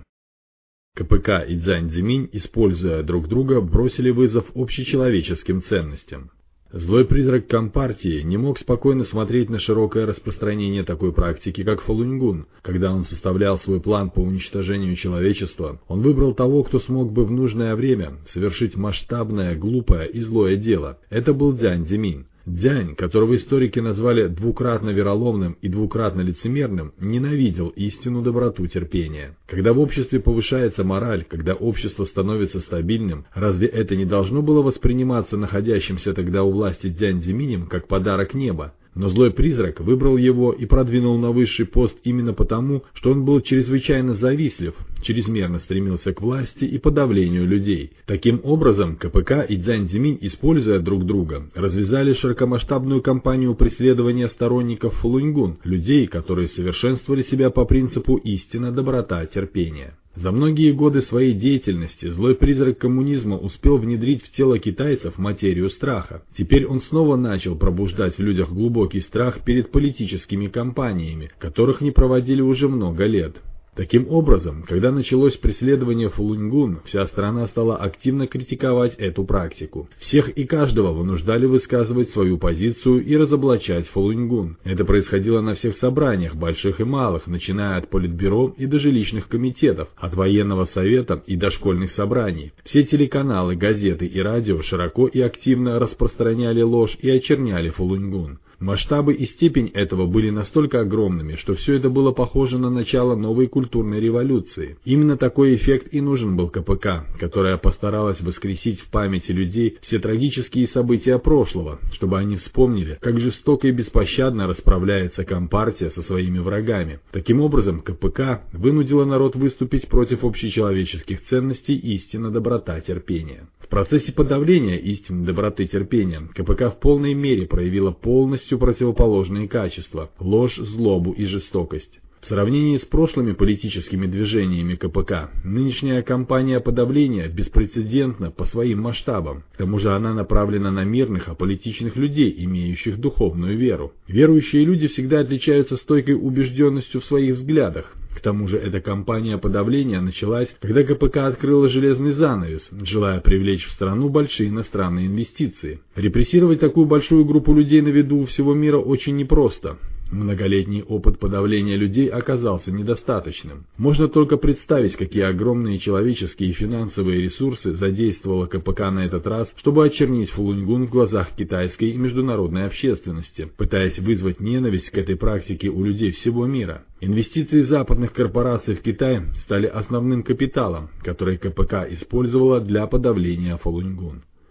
КПК и Цзянь Цзиминь, используя друг друга, бросили вызов общечеловеческим ценностям. Злой призрак Компартии не мог спокойно смотреть на широкое распространение такой практики, как Фалуньгун. Когда он составлял свой план по уничтожению человечества, он выбрал того, кто смог бы в нужное время совершить масштабное, глупое и злое дело. Это был Цзянь Цзиминь. Дзянь, которого историки назвали двукратно вероломным и двукратно лицемерным, ненавидел истину, доброту, терпение. Когда в обществе повышается мораль, когда общество становится стабильным, разве это не должно было восприниматься находящимся тогда у власти Цзянь Цзиминем как подарок неба? Но злой призрак выбрал его и продвинул на высший пост именно потому, что он был чрезвычайно завистлив, чрезмерно стремился к власти и подавлению людей. Таким образом, КПК и Цзянь Цзиминь, используя друг друга, развязали широкомасштабную кампанию преследования сторонников Фулуньгун, людей, которые совершенствовали себя по принципу истина, доброта, терпение. За многие годы своей деятельности злой призрак коммунизма успел внедрить в тело китайцев материю страха. Теперь он снова начал пробуждать в людях глубокий страх перед политическими кампаниями, которых не проводили уже много лет. Таким образом, когда началось преследование Фулуньгун, вся страна стала активно критиковать эту практику. Всех и каждого вынуждали высказывать свою позицию и разоблачать Фулуньгун. Это происходило на всех собраниях, больших и малых, начиная от политбюро и до жилищных комитетов, от военного совета и до школьных собраний. Все телеканалы, газеты и радио широко и активно распространяли ложь и очерняли Фулуньгун. Масштабы и степень этого были настолько огромными, что все это было похоже на начало новой культурной революции. Именно такой эффект и нужен был КПК, которая постаралась воскресить в памяти людей все трагические события прошлого, чтобы они вспомнили, как жестоко и беспощадно расправляется Компартия со своими врагами. Таким образом, КПК вынудила народ выступить против общечеловеческих ценностей истина, доброта, терпение. В процессе подавления истины, доброты, терпения КПК в полной мере проявила полностью противоположные качества – ложь, злобу и жестокость. В сравнении с прошлыми политическими движениями КПК, нынешняя кампания подавления беспрецедентна по своим масштабам. К тому же она направлена на мирных, аполитичных людей, имеющих духовную веру. Верующие люди всегда отличаются стойкой убежденностью в своих взглядах. К тому же эта кампания подавления началась, когда КПК открыла железный занавес, желая привлечь в страну большие иностранные инвестиции. Репрессировать такую большую группу людей на виду у всего мира очень непросто. Многолетний опыт подавления людей оказался недостаточным. Можно только представить, какие огромные человеческие и финансовые ресурсы задействовала КПК на этот раз, чтобы очернить Фулуньгун в глазах китайской и международной общественности, пытаясь вызвать ненависть к этой практике у людей всего мира. Инвестиции западных корпораций в Китай стали основным капиталом, который КПК использовала для подавления Фулуньгун.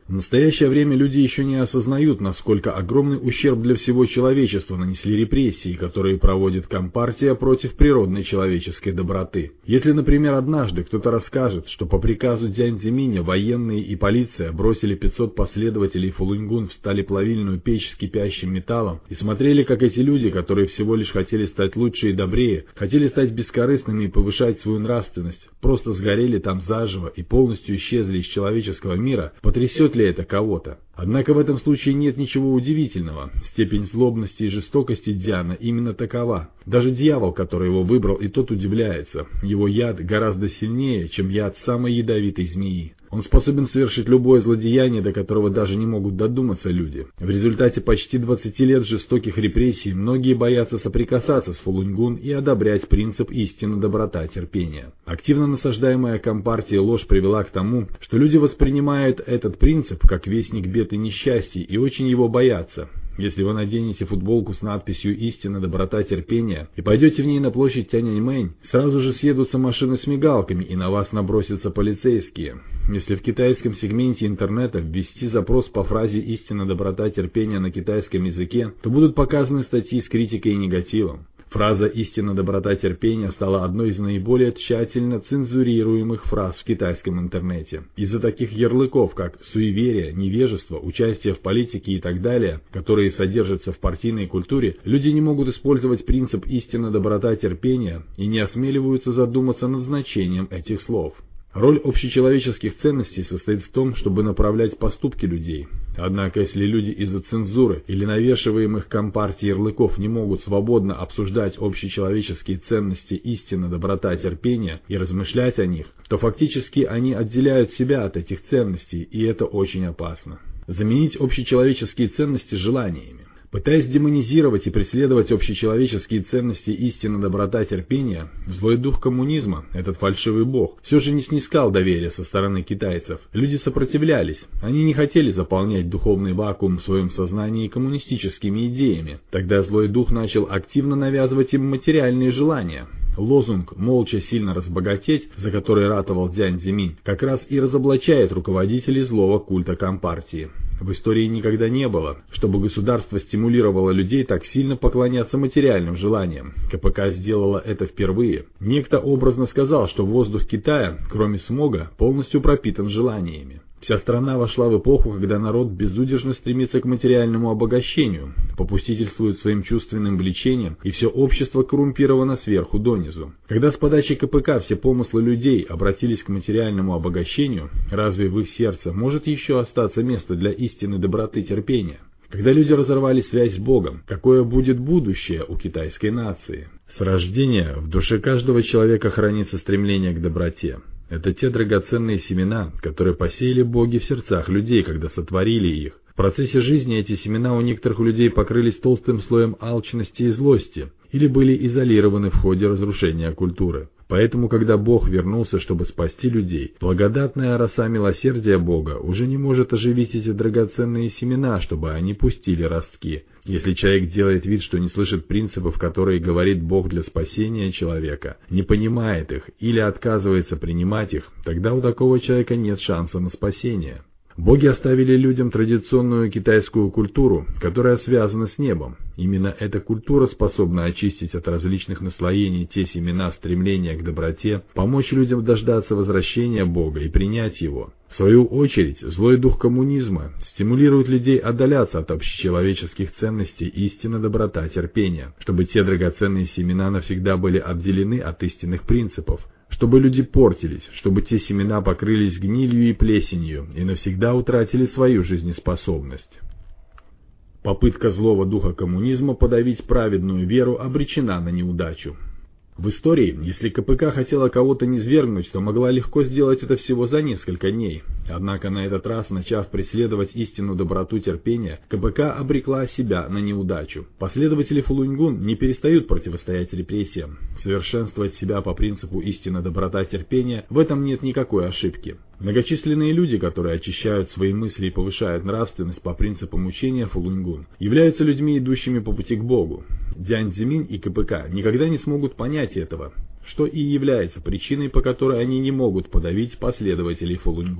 В настоящее время люди еще не осознают, насколько огромный ущерб для всего человечества нанесли репрессии, которые проводит Компартия против природной человеческой доброты. Если, например, однажды кто-то расскажет, что по приказу Дзянь Цзиминя военные и полиция бросили 500 последователей Фалуньгун в сталеплавильную печь с кипящим металлом и смотрели, как эти люди, которые всего лишь хотели стать лучше и добрее, хотели стать бескорыстными и повышать свою нравственность, просто сгорели там заживо и полностью исчезли из человеческого мира, потрясет ли это кого-то? Однако в этом случае нет ничего удивительного. Степень злобности и жестокости Дзяна именно такова. Даже дьявол, который его выбрал, и тот удивляется. Его яд гораздо сильнее, чем яд самой ядовитой змеи. Он способен совершить любое злодеяние, до которого даже не могут додуматься люди. В результате почти 20 лет жестоких репрессий многие боятся соприкасаться с Фалуньгун и одобрять принцип истины, доброта, терпения. Активно насаждаемая Компартией ложь привела к тому, что люди воспринимают этот принцип как вестник бед и несчастий и очень его боятся. Если вы наденете футболку с надписью «Истина, доброта, терпение» и пойдете в ней на площадь Тяньаньмэнь, сразу же съедутся машины с мигалками и на вас набросятся полицейские. Если в китайском сегменте интернета ввести запрос по фразе «Истина, доброта, терпение» на китайском языке, то будут показаны статьи с критикой и негативом. Фраза «истина, доброта, терпение» стала одной из наиболее тщательно цензурируемых фраз в китайском интернете. Из-за таких ярлыков, как суеверие, невежество, участие в политике и так далее, которые содержатся в партийной культуре, люди не могут использовать принцип «истина, доброта, терпение» и не осмеливаются задуматься над значением этих слов. Роль общечеловеческих ценностей состоит в том, чтобы направлять поступки людей. Однако, если люди из-за цензуры или навешиваемых Компартией ярлыков не могут свободно обсуждать общечеловеческие ценности истина, доброта, терпения и размышлять о них, то фактически они отделяют себя от этих ценностей, и это очень опасно. Заменить общечеловеческие ценности желаниями. Пытаясь демонизировать и преследовать общечеловеческие ценности истины, доброта, терпения, злой дух коммунизма, этот фальшивый бог, все же не снискал доверия со стороны китайцев. Люди сопротивлялись, они не хотели заполнять духовный вакуум в своем сознании коммунистическими идеями. Тогда злой дух начал активно навязывать им материальные желания. Лозунг «молча сильно разбогатеть», за который ратовал Дзянь Цзиминь, как раз и разоблачает руководителей злого культа Компартии. В истории никогда не было, чтобы государство стимулировало людей так сильно поклоняться материальным желаниям. КПК сделала это впервые. Некто образно сказал, что воздух Китая, кроме смога, полностью пропитан желаниями. Вся страна вошла в эпоху, когда народ безудержно стремится к материальному обогащению, попустительствует своим чувственным влечениям, и все общество коррумпировано сверху донизу. Когда с подачи КПК все помыслы людей обратились к материальному обогащению, разве в их сердце может еще остаться место для истины, доброты, терпения? Когда люди разорвали связь с Богом, какое будет будущее у китайской нации? С рождения в душе каждого человека хранится стремление к доброте. Это те драгоценные семена, которые посеяли боги в сердцах людей, когда сотворили их. В процессе жизни эти семена у некоторых людей покрылись толстым слоем алчности и злости, или были изолированы в ходе разрушения культуры. Поэтому, когда Бог вернулся, чтобы спасти людей, благодатная роса милосердия Бога уже не может оживить эти драгоценные семена, чтобы они пустили ростки. Если человек делает вид, что не слышит принципов, которые говорит Бог для спасения человека, не понимает их или отказывается принимать их, тогда у такого человека нет шанса на спасение. Боги оставили людям традиционную китайскую культуру, которая связана с небом. Именно эта культура способна очистить от различных наслоений те семена стремления к доброте, помочь людям дождаться возвращения Бога и принять его. В свою очередь, злой дух коммунизма стимулирует людей отдаляться от общечеловеческих ценностей истина, доброта, терпения, чтобы те драгоценные семена навсегда были отделены от истинных принципов. Чтобы люди портились, чтобы те семена покрылись гнилью и плесенью и навсегда утратили свою жизнеспособность. Попытка злого духа коммунизма подавить праведную веру обречена на неудачу. В истории, если КПК хотела кого-то низвергнуть, то могла легко сделать это всего за несколько дней. Однако на этот раз, начав преследовать истину, доброту, терпение, КПК обрекла себя на неудачу. Последователи Фалуньгун не перестают противостоять репрессиям. Совершенствовать себя по принципу истина, доброта, терпения, в этом нет никакой ошибки. Многочисленные люди, которые очищают свои мысли и повышают нравственность по принципам учения Фалуньгун, являются людьми, идущими по пути к Богу. Дзянь Цзиминь и КПК никогда не смогут понять этого, что и является причиной, по которой они не могут подавить последователей Фалуньгун.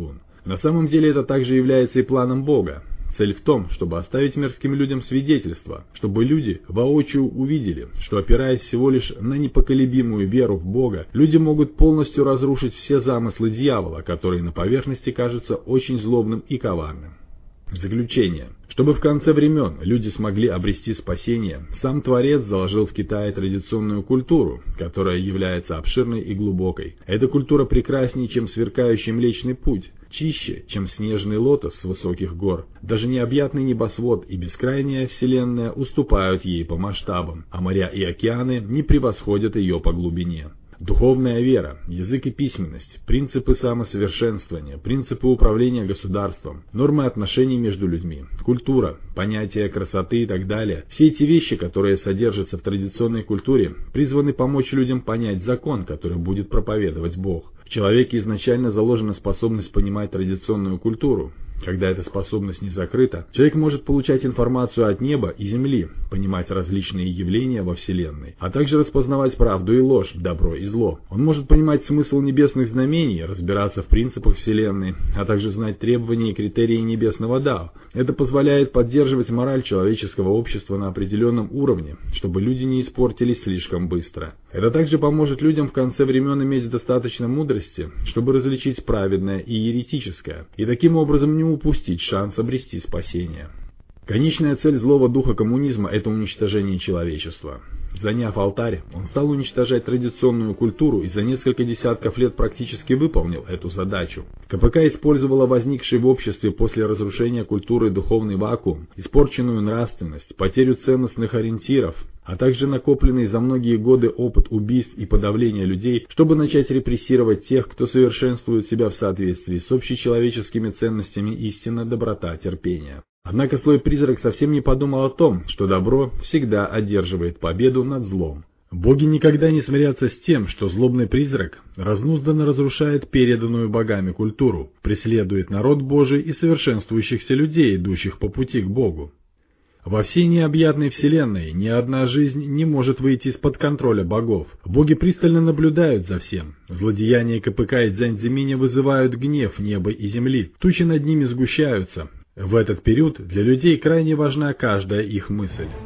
На самом деле это также является и планом Бога. Цель в том, чтобы оставить мирским людям свидетельство, чтобы люди воочию увидели, что, опираясь всего лишь на непоколебимую веру в Бога, люди могут полностью разрушить все замыслы дьявола, которые на поверхности кажутся очень злобным и коварным. Заключение. Чтобы в конце времен люди смогли обрести спасение, сам Творец заложил в Китае традиционную культуру, которая является обширной и глубокой. Эта культура прекраснее, чем сверкающий Млечный Путь, чище, чем снежный лотос с высоких гор. Даже необъятный небосвод и бескрайняя вселенная уступают ей по масштабам, а моря и океаны не превосходят ее по глубине. Духовная вера, язык и письменность, принципы самосовершенствования, принципы управления государством, нормы отношений между людьми, культура, понятия красоты и так далее. Все эти вещи, которые содержатся в традиционной культуре, призваны помочь людям понять закон, который будет проповедовать Бог. В человеке изначально заложена способность понимать традиционную культуру. Когда эта способность не закрыта, человек может получать информацию от неба и земли, понимать различные явления во Вселенной, а также распознавать правду и ложь, добро и зло. Он может понимать смысл небесных знамений, разбираться в принципах Вселенной, а также знать требования и критерии небесного Дао. Это позволяет поддерживать мораль человеческого общества на определенном уровне, чтобы люди не испортились слишком быстро. Это также поможет людям в конце времен иметь достаточно мудрости, чтобы различить праведное и еретическое, и таким образом не упустить шанс обрести спасение. Конечная цель злого духа коммунизма – это уничтожение человечества. Заняв алтарь, он стал уничтожать традиционную культуру и за несколько десятков лет практически выполнил эту задачу. КПК использовала возникший в обществе после разрушения культуры духовный вакуум, испорченную нравственность, потерю ценностных ориентиров, а также накопленный за многие годы опыт убийств и подавления людей, чтобы начать репрессировать тех, кто совершенствует себя в соответствии с общечеловеческими ценностями истина, доброта, терпение. Однако злой призрак совсем не подумал о том, что добро всегда одерживает победу над злом. Боги никогда не смирятся с тем, что злобный призрак разнузданно разрушает переданную богами культуру, преследует народ Божий и совершенствующихся людей, идущих по пути к Богу. Во всей необъятной вселенной ни одна жизнь не может выйти из-под контроля богов. Боги пристально наблюдают за всем. Злодеяния КПК и Цзяньцзиминя вызывают гнев неба и земли. Тучи над ними сгущаются. В этот период для людей крайне важна каждая их мысль.